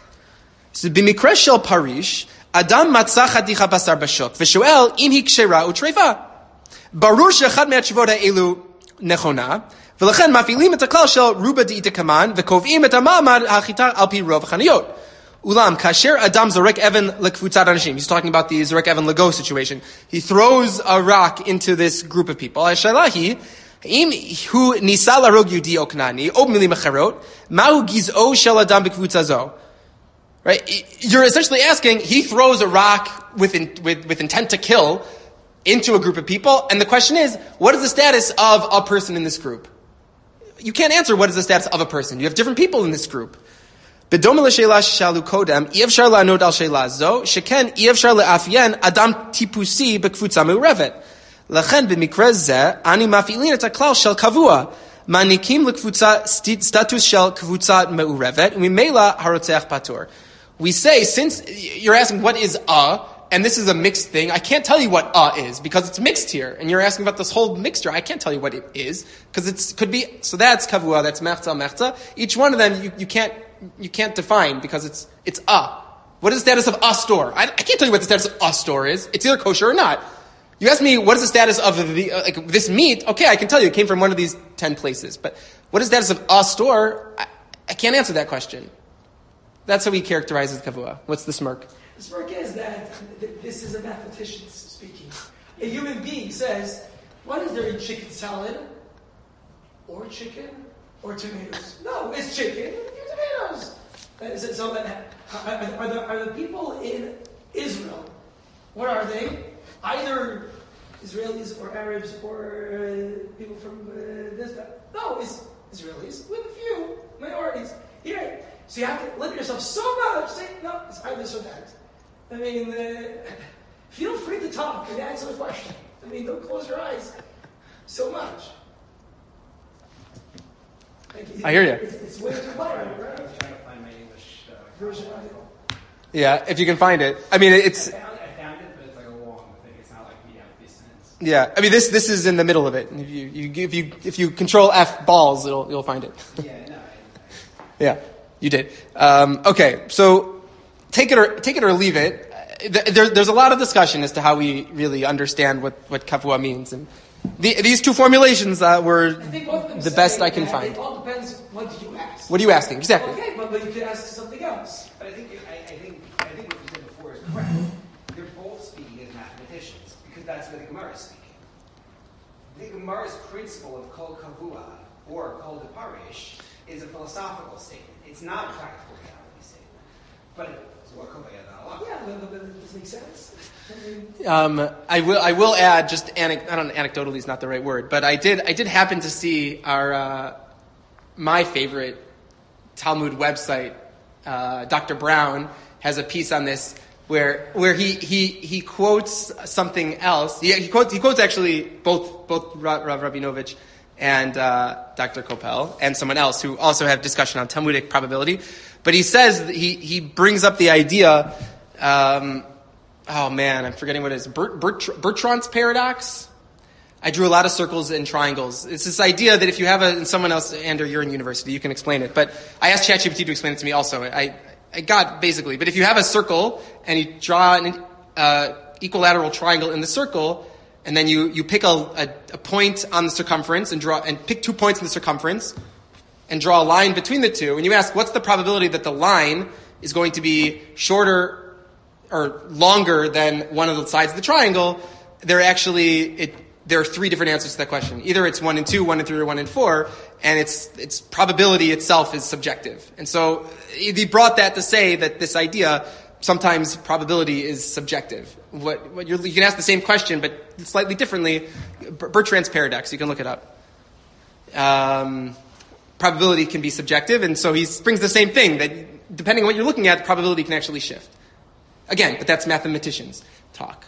So b'mikra shel parish, adam matzah chaticha basar bashok v'shoel im hi kshera utreifa. Barur she'echad me'atshuvot ha'elu nechona, v'lechen mafilim et haklal shel ruba de'ita kaman v'kovim et ha'ma'amad ha'chita al pi rov chaniyot. Ulam kasher adam zorek evan lekvutzat anashim. He's talking about the zorek evan lego situation. He throws a rock into this group of people. Ha'shalahi im hu nisa larog yudi o knani o milim acharot ma'u giz'o shel adam b'kvutzazo. Right? You're essentially asking, he throws a rock with intent to kill into a group of people, and the question is, what is the status of a person in this group? You can't answer what is the status of a person. You have different people in this group. B'doma l'sheila shalu kodem, iyevshar la'anod al sheila zo, sheken iyevshar le'afyen adam tipusi b'kvutza me'urevet. Lechen b'mikra zeh, ani maf'ilin et haklal shel kavua, manikim l'kvutza status shel kvutza me'urevet, u'mimela harotzeach patur. We say, since you're asking what is and this is a mixed thing, I can't tell you what is, because it's mixed here. And you're asking about this whole mixture. I can't tell you what it is, because it could be, so that's kavua, that's mechza. Each one of them you can't define, because it's What is the status of a store? I can't tell you what the status of a store is. It's either kosher or not. You ask me, what is the status of this meat? Okay, I can tell you, it came from one of these 10 places. But what is the status of a store? I can't answer that question. That's how he characterizes kavua. What's the smirk? The smirk is that this is a mathematician speaking. A human being says, what is there in chicken salad? Or chicken? Or tomatoes? No, it's chicken and tomatoes. So are the people in Israel, what are they? Either Israelis or Arabs or people from this, that. No, it's Israelis with a few minorities. Here. So you have to limit yourself so much. Say, no, it's either this or that. I mean, feel free to talk and answer the question. I mean, don't close your eyes so much. I hear you. It's way too much, right? I'm trying to find my English Version of it. Yeah, if you can find it. I mean, it's... I found it, but it's like a long thing. It's not like we have these sentences. Yeah, I mean, this is in the middle of it. If you control F balls, you'll find it. Yeah, no. Yeah, you did. Okay, so take it or leave it. There's a lot of discussion as to how we really understand what kavua means, and these two formulations were the best I can find. It all depends. What do you ask? What are you asking exactly? Okay, but you could ask something else. But I think what you said before is correct. They're both speaking as mathematicians because that's where the Gemara is speaking. The Gemara's principle of kol kavua or kol deparish is a philosophical statement. It's not a practical reality statement. But it's what Kovaya done a lot. Yeah, but does it make sense? I will add just I don't know, anecdotally is not the right word, but I did happen to see my favorite Talmud website, Dr. Brown has a piece on this where he quotes something else. He quotes actually both Rav Rabinovich and Dr. Koppel and someone else who also have discussion on Talmudic probability. But he says he brings up the idea. Oh man, I'm forgetting what it is. Bertrand's paradox. I drew a lot of circles and triangles. It's this idea that if you have someone else, Andrew, you're in university, you can explain it. But I asked ChatGPT to explain it to me also. I got basically. But if you have a circle and you draw an equilateral triangle in the circle, and then you pick a point on the circumference and pick 2 points in the circumference, and draw a line between the two, and you ask what's the probability that the line is going to be shorter or longer than one of the sides of the triangle, there are 3 different answers to that question. Either it's 1 and 2, 1 and 3, or 1 and 4, and its probability itself is subjective. And so he brought that to say that this idea, sometimes probability is subjective. You can ask the same question, but slightly differently. Bertrand's paradox, you can look it up. Probability can be subjective, and so he brings the same thing, that depending on what you're looking at, probability can actually shift. Again, but that's mathematicians talk.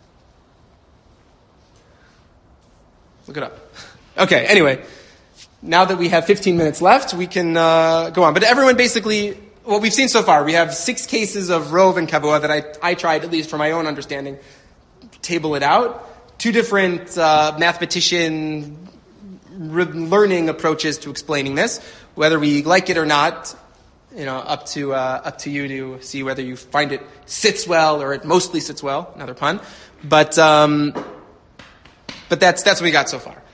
Look it up. Okay, anyway, now that we have 15 minutes left, we can go on. But everyone basically, what we've seen so far, we have 6 cases of Rov and Kavua that I tried, at least for my own understanding, table it out. 2 different mathematician learning approaches to explaining this. Whether we like it or not, up to you to see whether you find it sits well or it mostly sits well. Another pun, but that's what we got so far.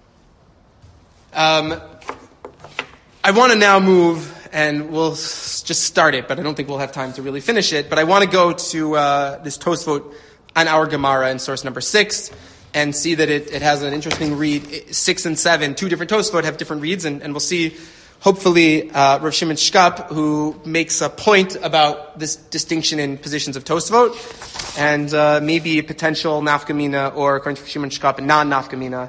I want to now move, and we'll just start it, but I don't think we'll have time to really finish it. But I want to go to this Tosfot on our Gemara in source number 6, and see that it has an interesting read. 6 and 7, 2 different Tosfot have different reads, and we'll see, hopefully, Rav Shimon Shkap, who makes a point about this distinction in positions of Tosfot, and maybe a potential nafkamina, or according to Rav Shimon Shkap, a non-nafkamina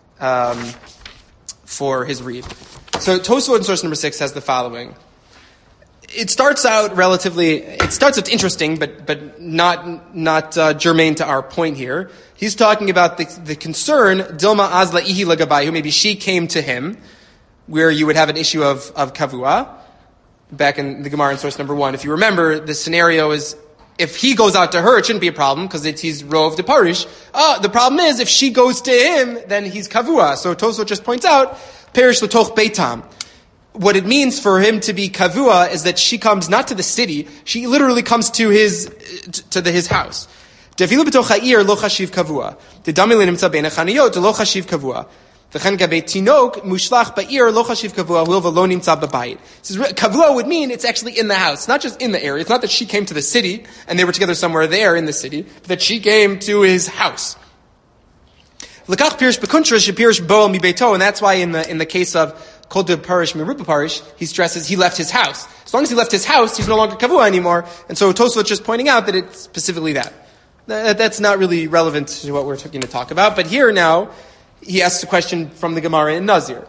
for his read. So Tosfot in source number 6 has the following. It starts out interesting, but not germane to our point here. He's talking about the concern, Dilma Azla Ihi Lagabai, who maybe she came to him, where you would have an issue of Kavua, back in the Gemara in source number 1. If you remember, the scenario is, if he goes out to her, it shouldn't be a problem, because he's Rov de Parish. The problem is, if she goes to him, then he's Kavua. So Tosfot just points out, Perish L'toch Beitam. What it means for him to be Kavua is that she comes not to the city, she literally comes to his house. Defilu b'toch ha'ir lo chashiv Kavua. Dedami l'nimtza bein ha'chaniyot lo chashiv Kavua. V'chen gabei tinok mushlach ba'ir lo chashiv Kavua huil v'lo nimtza b'bayit. Kavua would mean it's actually in the house, not just in the area. It's not that she came to the city and they were together somewhere there in the city, but that she came to his house. L'kach pirish b'kuntra shepirish bo'el mi beito, and that's why in the case of Kol de Parish Mirupa Parish, he stresses he left his house. As long as he left his house, he's no longer Kavua anymore. And so Tosfot just pointing out that it's specifically that. That's not really relevant to what we're going to talk about. But here now, he asks a question from the Gemara in Nazir.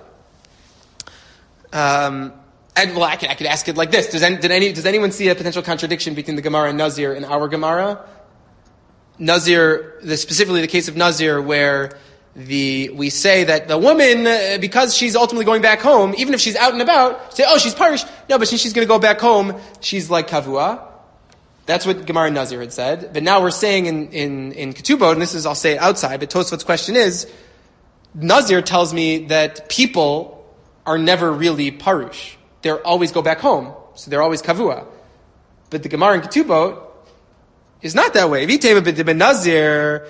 I could ask it like this. Does anyone see a potential contradiction between the Gemara and Nazir and our Gemara? Nazir, specifically the case of Nazir, where we say that the woman, because she's ultimately going back home, even if she's out and about, say, oh, she's parish. No, but since she's going to go back home, she's like Kavua. That's what Gemara Nazir had said. But now we're saying in Ketubot, and this is, I'll say it outside, but Tosfot's question is, Nazir tells me that people are never really parish. They always go back home. So they're always Kavua. But the Gemara in Ketubot is not that way. Vitema b'dibin Nazir,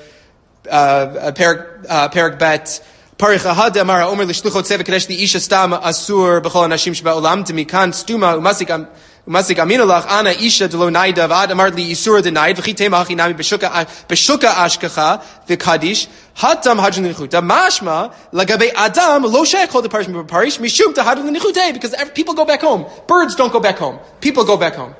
Perak Bet, Parich Ahad Amara Omer Lishluchot Seva Kadesh Li Isha Stam Asur B'chol Anashim Sheba Olam Demikan Stuma Umasik Aminulach Ana Isha Delo Naida Vad Amar Li Isura Denaid V'chitema Hachinami Beshuka Ashkacha V'Kadish Hatam Hadrin Nichuta Mashma Lagabe Adam Lo Sheikh Hold the Parish Parish Mishum Tahadrin Nichute, because people go back home. Birds don't go back home. People go back home.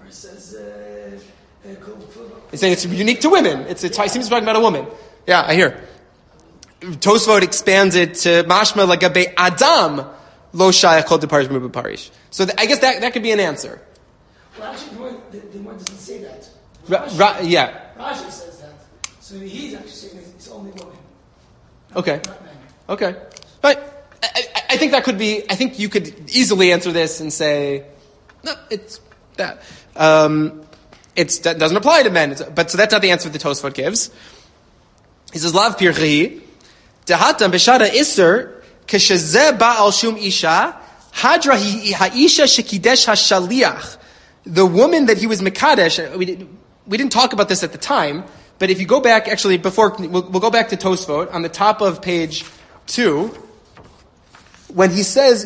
He's saying it's unique to women. It seems to be talking about a woman. Yeah, I hear. Tosfot expands it to mashma lagabe Adam lo shayach kol deparish muba parish. So I guess that could be an answer. Well, actually, the one doesn't say that. Yeah. Rashi says that. So he's actually saying it's only women. Okay. Not men. Okay. But I think that could be. I think you could easily answer this and say, no, it's that. That doesn't apply to men. But so that's not the answer that Tosfot gives. He says, Lav pirchi, dehatam b'shada iser, k'shezeh ba'al shum isha, hadra ha'isha shekidesh ha'shaliach. The woman that he was mekadesh, we didn't talk about this at the time, but if you go back, actually, we'll go back to Tosfot, on the top of page 2, when he says,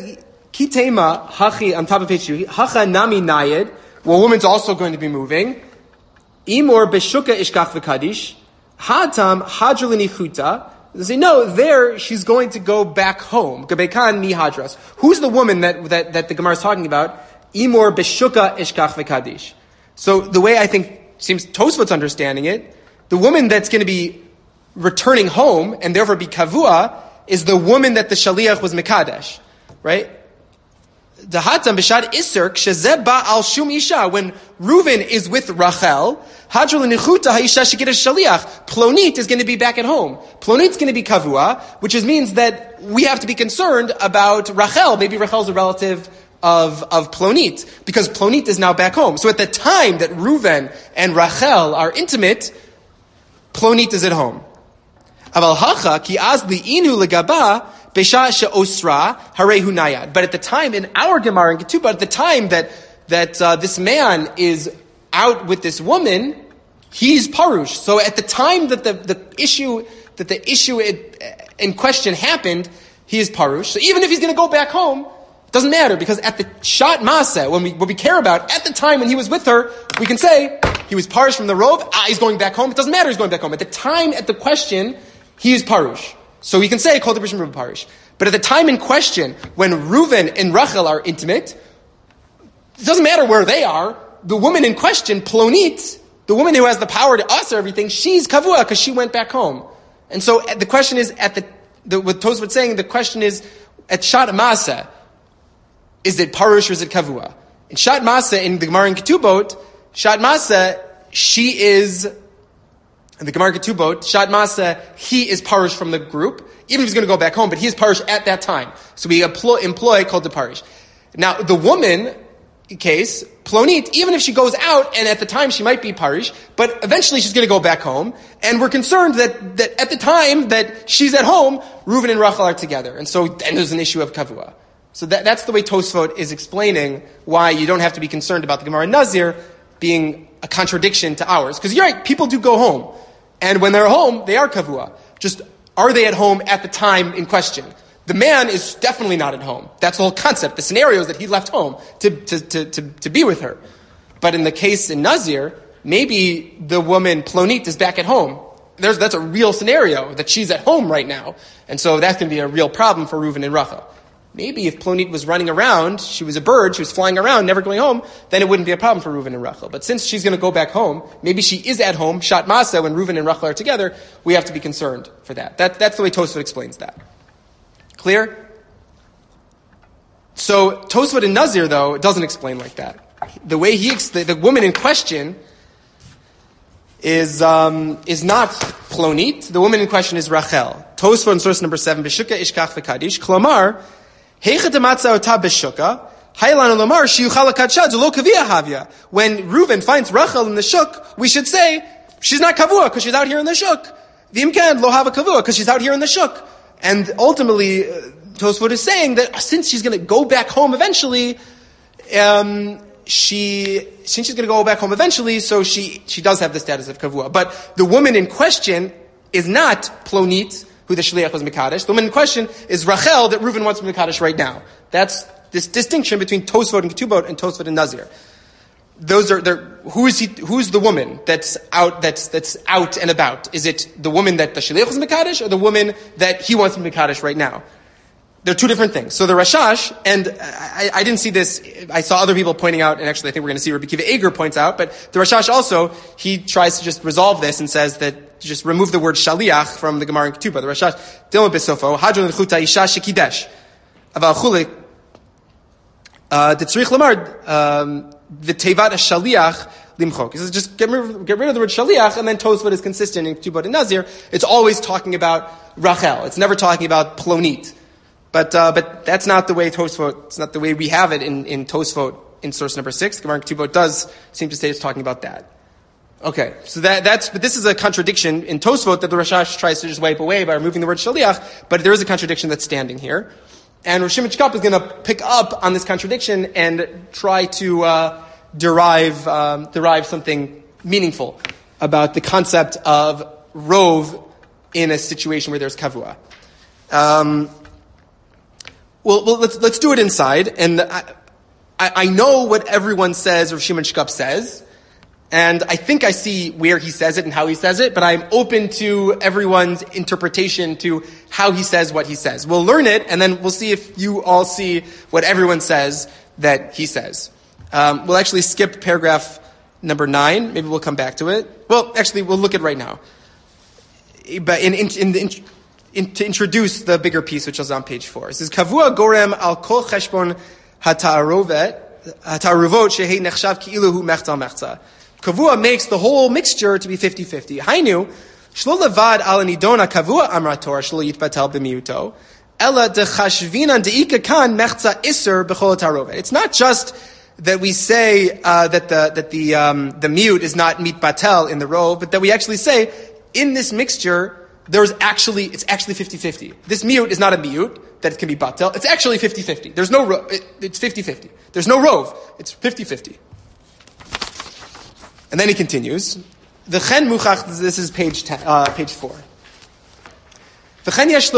Kitema hachi on top of page 2. Hacha nami nayed. Well, a woman's also going to be moving. Imor beshuka ishkach v'kadish. Hatam hadrulini chuta. They say, no, there she's going to go back home. Gabekan mi hadras. Who's the woman that the Gemara is talking about? Imor beshuka ishkach v'kadish. So the way I think seems Tosfot's understanding it, the woman that's going to be returning home and therefore be kavua is the woman that the shaliach was mekadesh, right? The hatam b'shad iser k'shezeh ba al shum isha, when Reuven is with Rachel, hadrul nichuta ha'isha shekidesh shaliach, Plonit is going to be back at home. Plonit's going to be kavua, which means that we have to be concerned about Rachel. Maybe Rachel's a relative of Plonit, because Plonit is now back home. So at the time that Reuven and Rachel are intimate, Plonit is at home. Aval hacha ki az li'inu legaba besha she'osra harehu nayad. But at the time in our Gemara in Ketubah, at the time that this man is out with this woman, he's parush. So at the time that the issue in question happened, he is parush. So even if he's going to go back home, it doesn't matter, because at the shat maseh, what we care about, at the time when he was with her, we can say he was parush from the rov. He's going back home. It doesn't matter. He's going back home. At the time, at the question, he is parush. So we can say, call the Rishon Reuven parush. But at the time in question, when Reuven and Rachel are intimate, it doesn't matter where they are. The woman in question, Plonit, the woman who has the power to usher everything, she's kavua because she went back home. And so the question is, what Tosfot saying, the question is, at Shat Maseh, is it parush or is it kavua? In Shat Maseh, in the Gemara in Ketubot, Shat Maseh, she is, in the Gemara Ketubot, Shat Maseh, he is parush from the group, even if he's going to go back home, but he is parush at that time. So we employ called the parush. Now, the woman case, Plonit, even if she goes out, and at the time she might be parush, but eventually she's going to go back home, and we're concerned that at the time that she's at home, Reuven and Rachel are together. And there's an issue of kavua. So that's the way Tosfot is explaining why you don't have to be concerned about the Gemara Nazir being a contradiction to ours. Because you're right, people do go home. And when they're home, they are kavua. Just, are they at home at the time in question? The man is definitely not at home. That's the whole concept. The scenario is that he left home to be with her. But in the case in Nazir, maybe the woman, Plonit, is back at home. That's a real scenario, that she's at home right now. And so that's going to be a real problem for Reuven and Rachel. Maybe if Plonit was running around, she was a bird, she was flying around, never going home, then it wouldn't be a problem for Reuven and Rachel. But since she's going to go back home, maybe she is at home, Shat Maseh, when Reuven and Rachel are together, we have to be concerned for that. That's the way Tosfot explains that. Clear? So Tosfot in Nazir, though, doesn't explain like that. The way the woman in question is not Plonit. The woman in question is Rachel. Tosfot in source number 7, Beshuka ishkach v'kadish, Klomar, Heicha dematza ota beshuka, Haylan lomar shiyuchal kadsha lo kavia havia. When Reuven finds Rachel in the shuk, we should say she's not kavua because she's out here in the shuk. V'imkan lo hava kavua because she's out here in the shuk. And ultimately, Tosfot is saying that since she's going to go back home eventually, so she does have the status of kavua. But the woman in question is not Plonit, who the shliach was mekadesh. The woman in question is Rachel, that Reuven wants to be mekadesh right now. That's this distinction between Tosfot and Ketubot and Tosfot and Nazir. Who's the woman that's out and about? Is it the woman that the shliach was mekadesh, or the woman that he wants to be mekadesh right now? They're two different things. So the Rashash, and I didn't see this, I saw other people pointing out, and actually I think we're going to see Rabbi Akiva Eger points out, but the Rashash also, he tries to just resolve this and says that, just remove the word shaliach from the Gemara in Ketubah. The Rashash, Dilma Besofo, Hadron L'chuta Isha Shekidesh, Aval Chulik, Tetzrich Lamar, V'tevat Shaliach Limchok. He says, just get rid of the word shaliach, and then Tosfot is consistent in Ketubah and Nazir. It's always talking about Rachel. It's never talking about Plonit. But that's not the way Tosfot, it's not the way we have it in Tosfot in source number 6. Gemara in Ketubot does seem to say it's talking about that. Okay, so but this is a contradiction in Tosfot that the Rashash tries to just wipe away by removing the word shaliach, but there is a contradiction that's standing here. And Rosh Hashanah is going to pick up on this contradiction and try to derive something meaningful about the concept of rov in a situation where there's kavua. Well, let's do it inside. And I know what everyone says, or Shimon Shkup says, and I think I see where he says it and how he says it, but I'm open to everyone's interpretation to how he says what he says. We'll learn it, and then we'll see if you all see what everyone says that he says. We'll actually skip paragraph number 9. Maybe we'll come back to it. Well, actually, we'll look at it right now. But to introduce the bigger piece, which is on page 4. It says, Kavua gorem al kol cheshbon hata'aruvot shehei nechshav ki'ilu hu mechza mechza. Kavua makes the whole mixture to be 50-50. Hainu, shlo levad ala nidona kavua amra Torah shlo yitbatel b'miuto, ela dechashvinan de'ika kan mechza iser b'chol ta'arovet. It's not just that we say that the mute is not mitbatel in the rove, but that we actually say in this mixture it's actually 50-50. This mute is not a mute that it can be batel. It's actually 50-50. There's no it's 50-50. There's no rove. It's 50-50. And then he continues. The chen muchach. This is page 4. We can read this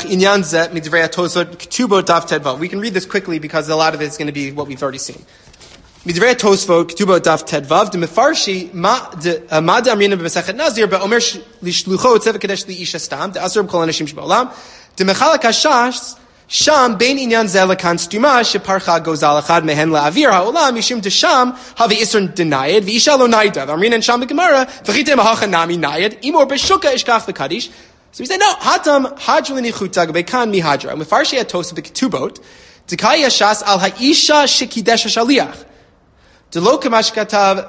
quickly because a lot of it is going to be what we've already seen. Midvrei Tosfot Ketubot Daf Tedvav de Mefarshi Ma de Amrina b'Mesechet Nazir beOmer Lishlucho Tzeva Kadesh Liisha Stam de Asur B'Kol Anashim Sheba'olam de Mechalak Hashas Sham Bein Inyan Zeh Lekan Stuma Sheparcha Gozal Echad Mehen LaAvir HaOlam Yishim de Sham Havi Isr Denayed V'Isha Lo Naida Amrina and Sham B'Gemara V'Chitem Hacha Nami Nayed Imor B'Shuka Ishkach V'Kadish. So we say no Hatam Hadr L'Nichuta G'Bekan Mihadra Mefarshi Atosah B'Ketubot Dekai Yashas Al Ha'isha Shekidesh HaShaliach. Delo kamash katav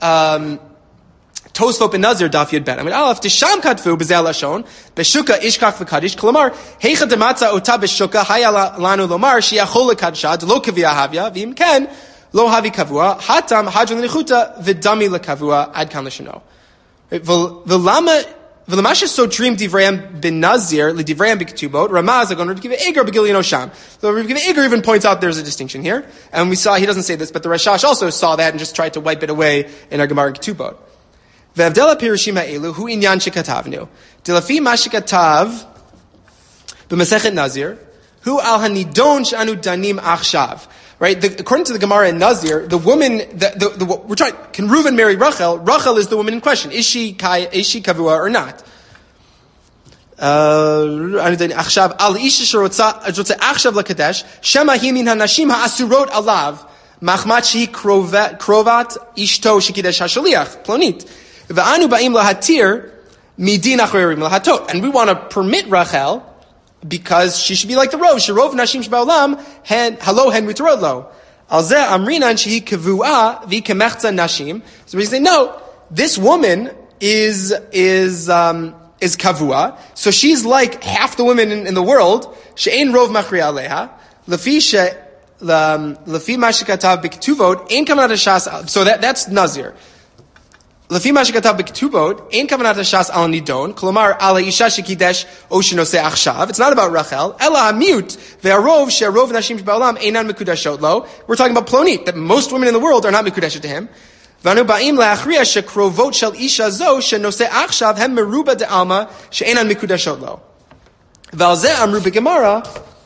Tosfot ben Nazir daf yud ben. I mean, Aleph Tisham katfu b'zel lashon b'shuka ishkach v'kadish. Klamar heicha dematza ota b'shuka hayala lanu lomar sheyachol lekadsha delo kavia havya v'im ken lo havi kavua hatam hadron l'nichuta v'dami lekavua ad kan l'shano. V'lama v'lamash sotrim divrayim ben Nazir l'divrayim b'ketubot Ramaz agon Rabbi Akiva Eiger b'gilion osham. So Rabbi Akiva Eiger even points out there's a distinction here, and we saw he doesn't say this, but the Rashash also saw that and just tried to wipe it away in our Gemara Ketubot. V'avdela pirushim ha'elu hu inyan shekatavnu delafi ma shekatav b'Masechet Nazir hu al hanidon she'anu danim achshav. Right, according to the Gemara in Nazir, the woman, we're trying, can Reuven marry Rachel? Rachel is the woman in question. Is she kavua or not? Achshav al isha sherotza achshav lakadesh shema hi min hanashim ha'asurot alav machmat shehi krovat ishto shekidesh hashaliach plonit v'anu ba'im lahatir midin achrerim lahatot, and we want to permit Rachel because she should be like the rov. Sherov nashim sheba'olam halo hen mutarot lo. Al zeh amrinan shehi kavua v'kemechza nashim. So we say no. This woman is kavua. So she's like half the women in the world. She'ein rov machri aleha. Lefi mashikatav b'ktuvot ein kavanat hashas. So that's Nazir. Lefi mashikatav b'ktubot ein kavanat hashas al nidon klomar ala isha shekidesh o shenose achshav. It's not about Rachel. Ela hamut ve'arov she'arov nashim sheba'olam einan mekudashot lo. We're talking about plonit, that most women in the world are not mekudeshet to him. V'anu ba'im le'achriya shekrovot shel isha zo shenose achshav hem meruba de'alma she'einan mekudashot lo. V'al zeh amru b'gemara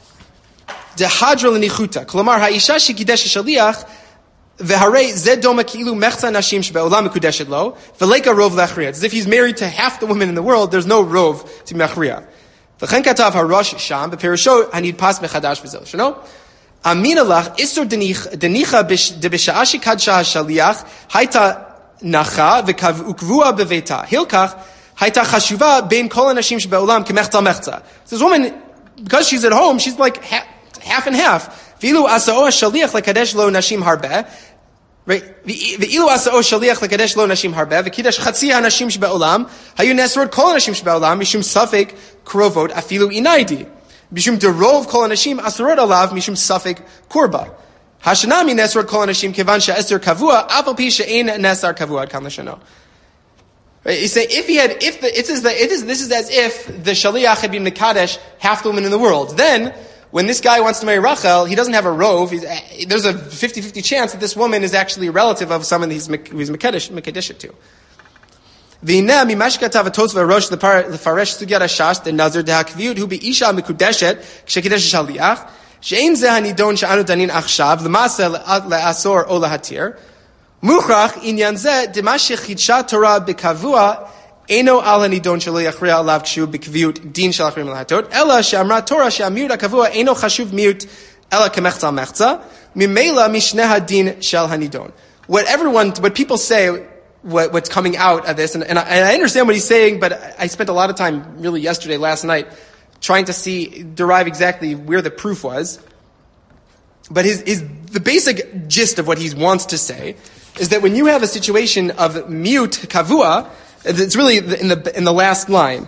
dehadra l'nichuta klomar ha'isha shekidesh shaliach v'harei zed doma ki'ilu mechza nashim shebe'olam mekudeshet lo v'leika rov le'achriya. It's as if he's married to half the women in the world. There's no rov to mechriya. V'chen katav harosh sham b'perusho hanid pas mechadash v'zel shano amina lach isur denicha debesha'ashi kadsha hashaliach haita nacha v'ukvua beveta hilkach haita chashuva bein kol anashim shebe'olam kemechza mechza. So this woman, because she's at home, she's like half and half. V'ilu asa'o hashaliach lekadesh lo nashim harbeh. Right? V'ilu asa'o hashaliach lekadesh lo nashim harbeh. V'kidesh chatzi hanashim shebe'olam. Hayu nesrod kol anashim shebe'olam. Mishum safek krovot afilu inaidi. Mishum derov kol anashim asarot alav. Mishum safek kurba. Hashanami nesrod kol anashim kevan she'eser kavua. Afal pi she'ein nesar kavua kan l'shano. Right? You say this is as if the shaliach had been mekadesh half the women in the world. Then, when this guy wants to marry Rachel, he doesn't have a rov. There's a 50-50 chance that this woman is actually a relative of someone he's mekadesh to. V'ineh mimashkatav atosva rosh lefaresh sugyat hashash the nazir dehakviut hu beisha mekudeshet kshekidesh shaliach She'ein ze hanidon she'anu danin achshav l'maseh le'asor o lahatir. Muchrach inyan ze dema shechidsha Torah b'kavua eno al hanidon shelo yachria alav kshu b'kviut din shel achrim lahatot ela she'amra Torah she'amiut hakavua eno chashuv miut ela kemechza mechza mimela mishneh hadin shel hanidon. What people say, what's coming out of this, and I understand what he's saying, but I spent a lot of time really last night, trying to derive exactly where the proof was. But the basic gist of what he wants to say is that when you have a situation of mute kavua, it's really in the last line.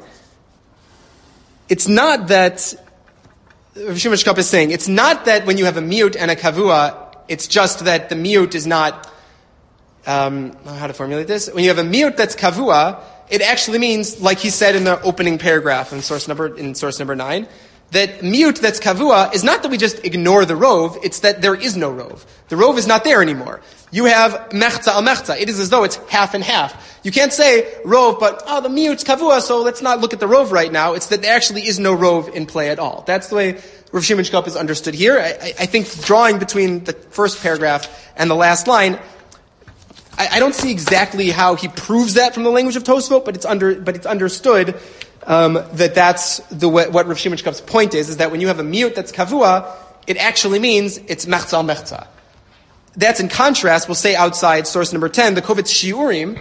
It's not that Rav Shimon Shkop is saying, it's not that when you have a mute and a kavua, it's just that the mute is not, how to formulate this? When you have a mute that's kavua, it actually means, like he said in the opening paragraph in source number 9, that mute that's kavua is not that we just ignore the rov, it's that there is no rov. The rov is not there anymore. You have mechza al mechza. It is as though it's half and half. You can't say rov, but the mute's kavua, so let's not look at the rov right now. It's that there actually is no rov in play at all. That's the way Rav Shimon Shkop is understood here. I think drawing between the first paragraph and the last line, I don't see exactly how he proves that from the language of Tosfot, but it's understood that that's what Rav Shimon Shkop's point is that when you have a mute that's kavua, it actually means it's mechza al mechza. That's in contrast, we'll say outside source number 10, the Kovetz Shiurim,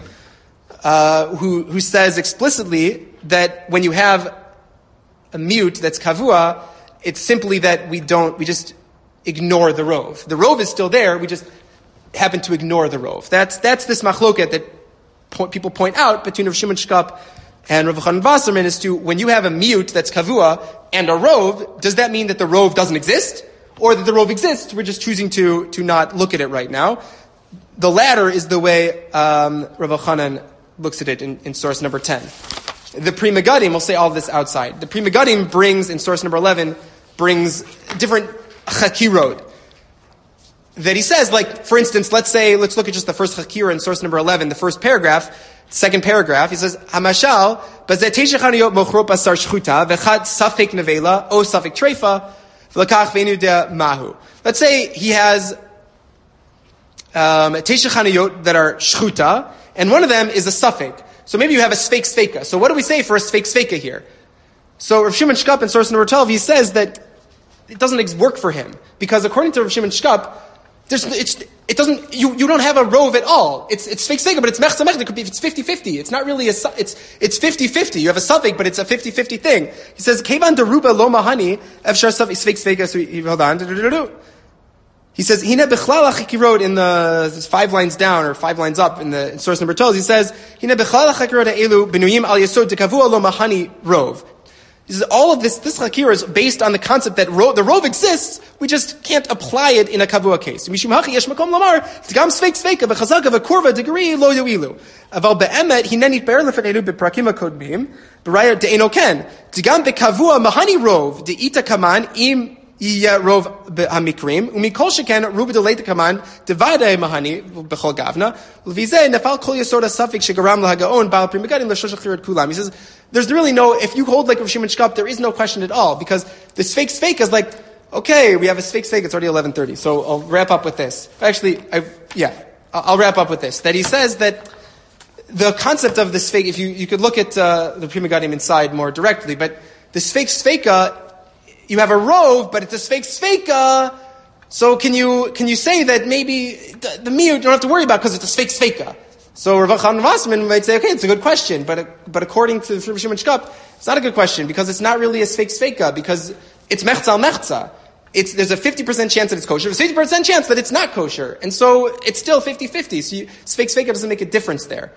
who says explicitly that when you have a mute that's kavua, it's simply that we just ignore the rov. The rov is still there, we just happen to ignore the rov. That's this machloket that people point out between Rav Shimon Shkop and Rav Chanan Wasserman as to when you have a mute that's kavua and a rov, does that mean that the rov doesn't exist? Or that the rov exists, we're just choosing to not look at it right now? The latter is the way Rav Chanan looks at it in source number 10. The Pri Megadim, we'll say all this outside. The Pri Megadim brings, in source number 11, brings different chakirot that he says, like, for instance, let's look at just the first chakira in source number 11, the first paragraph, second paragraph. He says, Hamashal, bazeh teisha chaniyot mochro basar shchuta, vechad safek nevela, o safek treifa, v'lakach ve'enu de mahu. Let's say he has teisha chaniyot that are shchuta, and one of them is a safek. So maybe you have a sfeik sfeika. So what do we say for a sfeik sfeika here? So Rav Shimon Shkop in source number 12, he says that it doesn't work for him. Because according to Rav Shimon Shkop, you don't have a rov at all. It's sfeik sfeika, but it's mechza mechza. It could be, if it's 50-50. It's not really it's 50-50. You have a safek, but it's a 50-50 thing. He says, Kevan deruba lo mahani, efshar sfeik sfeika, so hold on. He says, Hine bechlal hachikirot in the 5 lines down, or 5 lines up in source number 12, he says, Hine bechlal hachikirot elu benuyim al yesod dekavua lo mahani rov. He says, all of this chakira is based on the concept that the rov exists, we just can't apply it in a kavua case. Mishum hachi yesh makom lamar, t'gam sfeik sfeika, v'chazaka v'kurva degree lo yoilu. Aval be'emet, hineni be'er lefenelu be'prakim ha'kodmim, b'raya de'eno ken. T'gam be'kavua mahani rov, de'ita kaman, im iya rov hamikrim, umikol sheken ruba deleta kaman, devada mahani b'chol gavna, l'vizeh nefal kol yesod ha'safik shegaram l'hagaon, ba'al pri megadim l'shosh achirat kulam. He says, there's really if you hold like Rav Shimon Shkop, there is no question at all, because the sfeik is like, okay, we have a sfeik, it's already 11:30, so I'll wrap up with this. Actually, I'll wrap up with this, that he says that the concept of the sfeik, if you could look at the Pri Megadim inside more directly, but the sfeika, you have a rov, but it's a sfeika, so can you say that maybe the miyut you don't have to worry about because it's a sfeika? So Rav Chanan Wasserman might say, okay, it's a good question, but according to Rav Shimon Shkop, it's not a good question, because it's not really a sfeika, because it's mechza al mechza. There's a 50% chance that it's kosher, there's a 50% chance that it's not kosher, and so it's still 50-50, so sfeika doesn't make a difference there.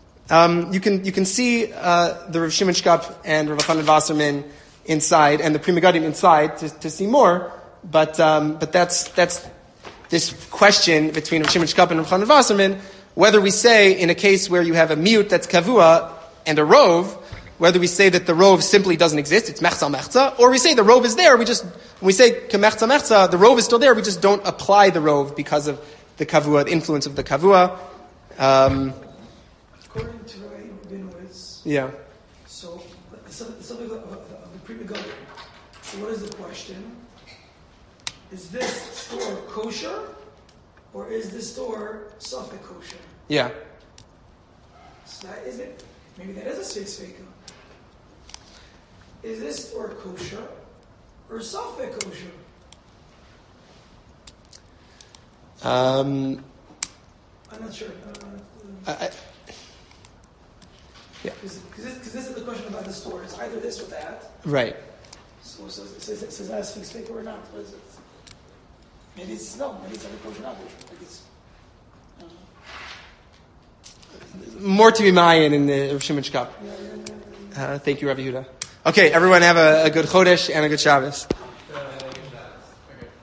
You can see the Rav Shimon Shkop and Rav Chanan Wasserman inside, and the Pri Megadim inside to see more, but that's this question between Rav Shimon Shkop and Rav Chanan Wasserman, whether we say in a case where you have a mute that's kavua and a rov, whether we say that the rov simply doesn't exist, it's mechza mechza, or we say the rov is there, when we say kemechza mechza, the rov is still there, we just don't apply the rov because of the kavua, the influence of the kavua. According to Rabbi Rabinowitz, yeah. So the subject of the Pri Megadim. So what is the question? is this store kosher or is this store safek kosher? Yeah. So that is it. Maybe that is a sfeika. Is this store kosher or safek kosher? I'm not sure. Yeah. Because this is the question about the store. It's either this or that. Right. So it says that's sfeika or not. What is it? Maybe it's no. Maybe it's either kosher or not kosher. Like it's. More to be Mayan in the Rav Shimon Shkop. Thank you, Rabbi Yehuda. Okay, everyone have a good Chodesh and a good Shabbos.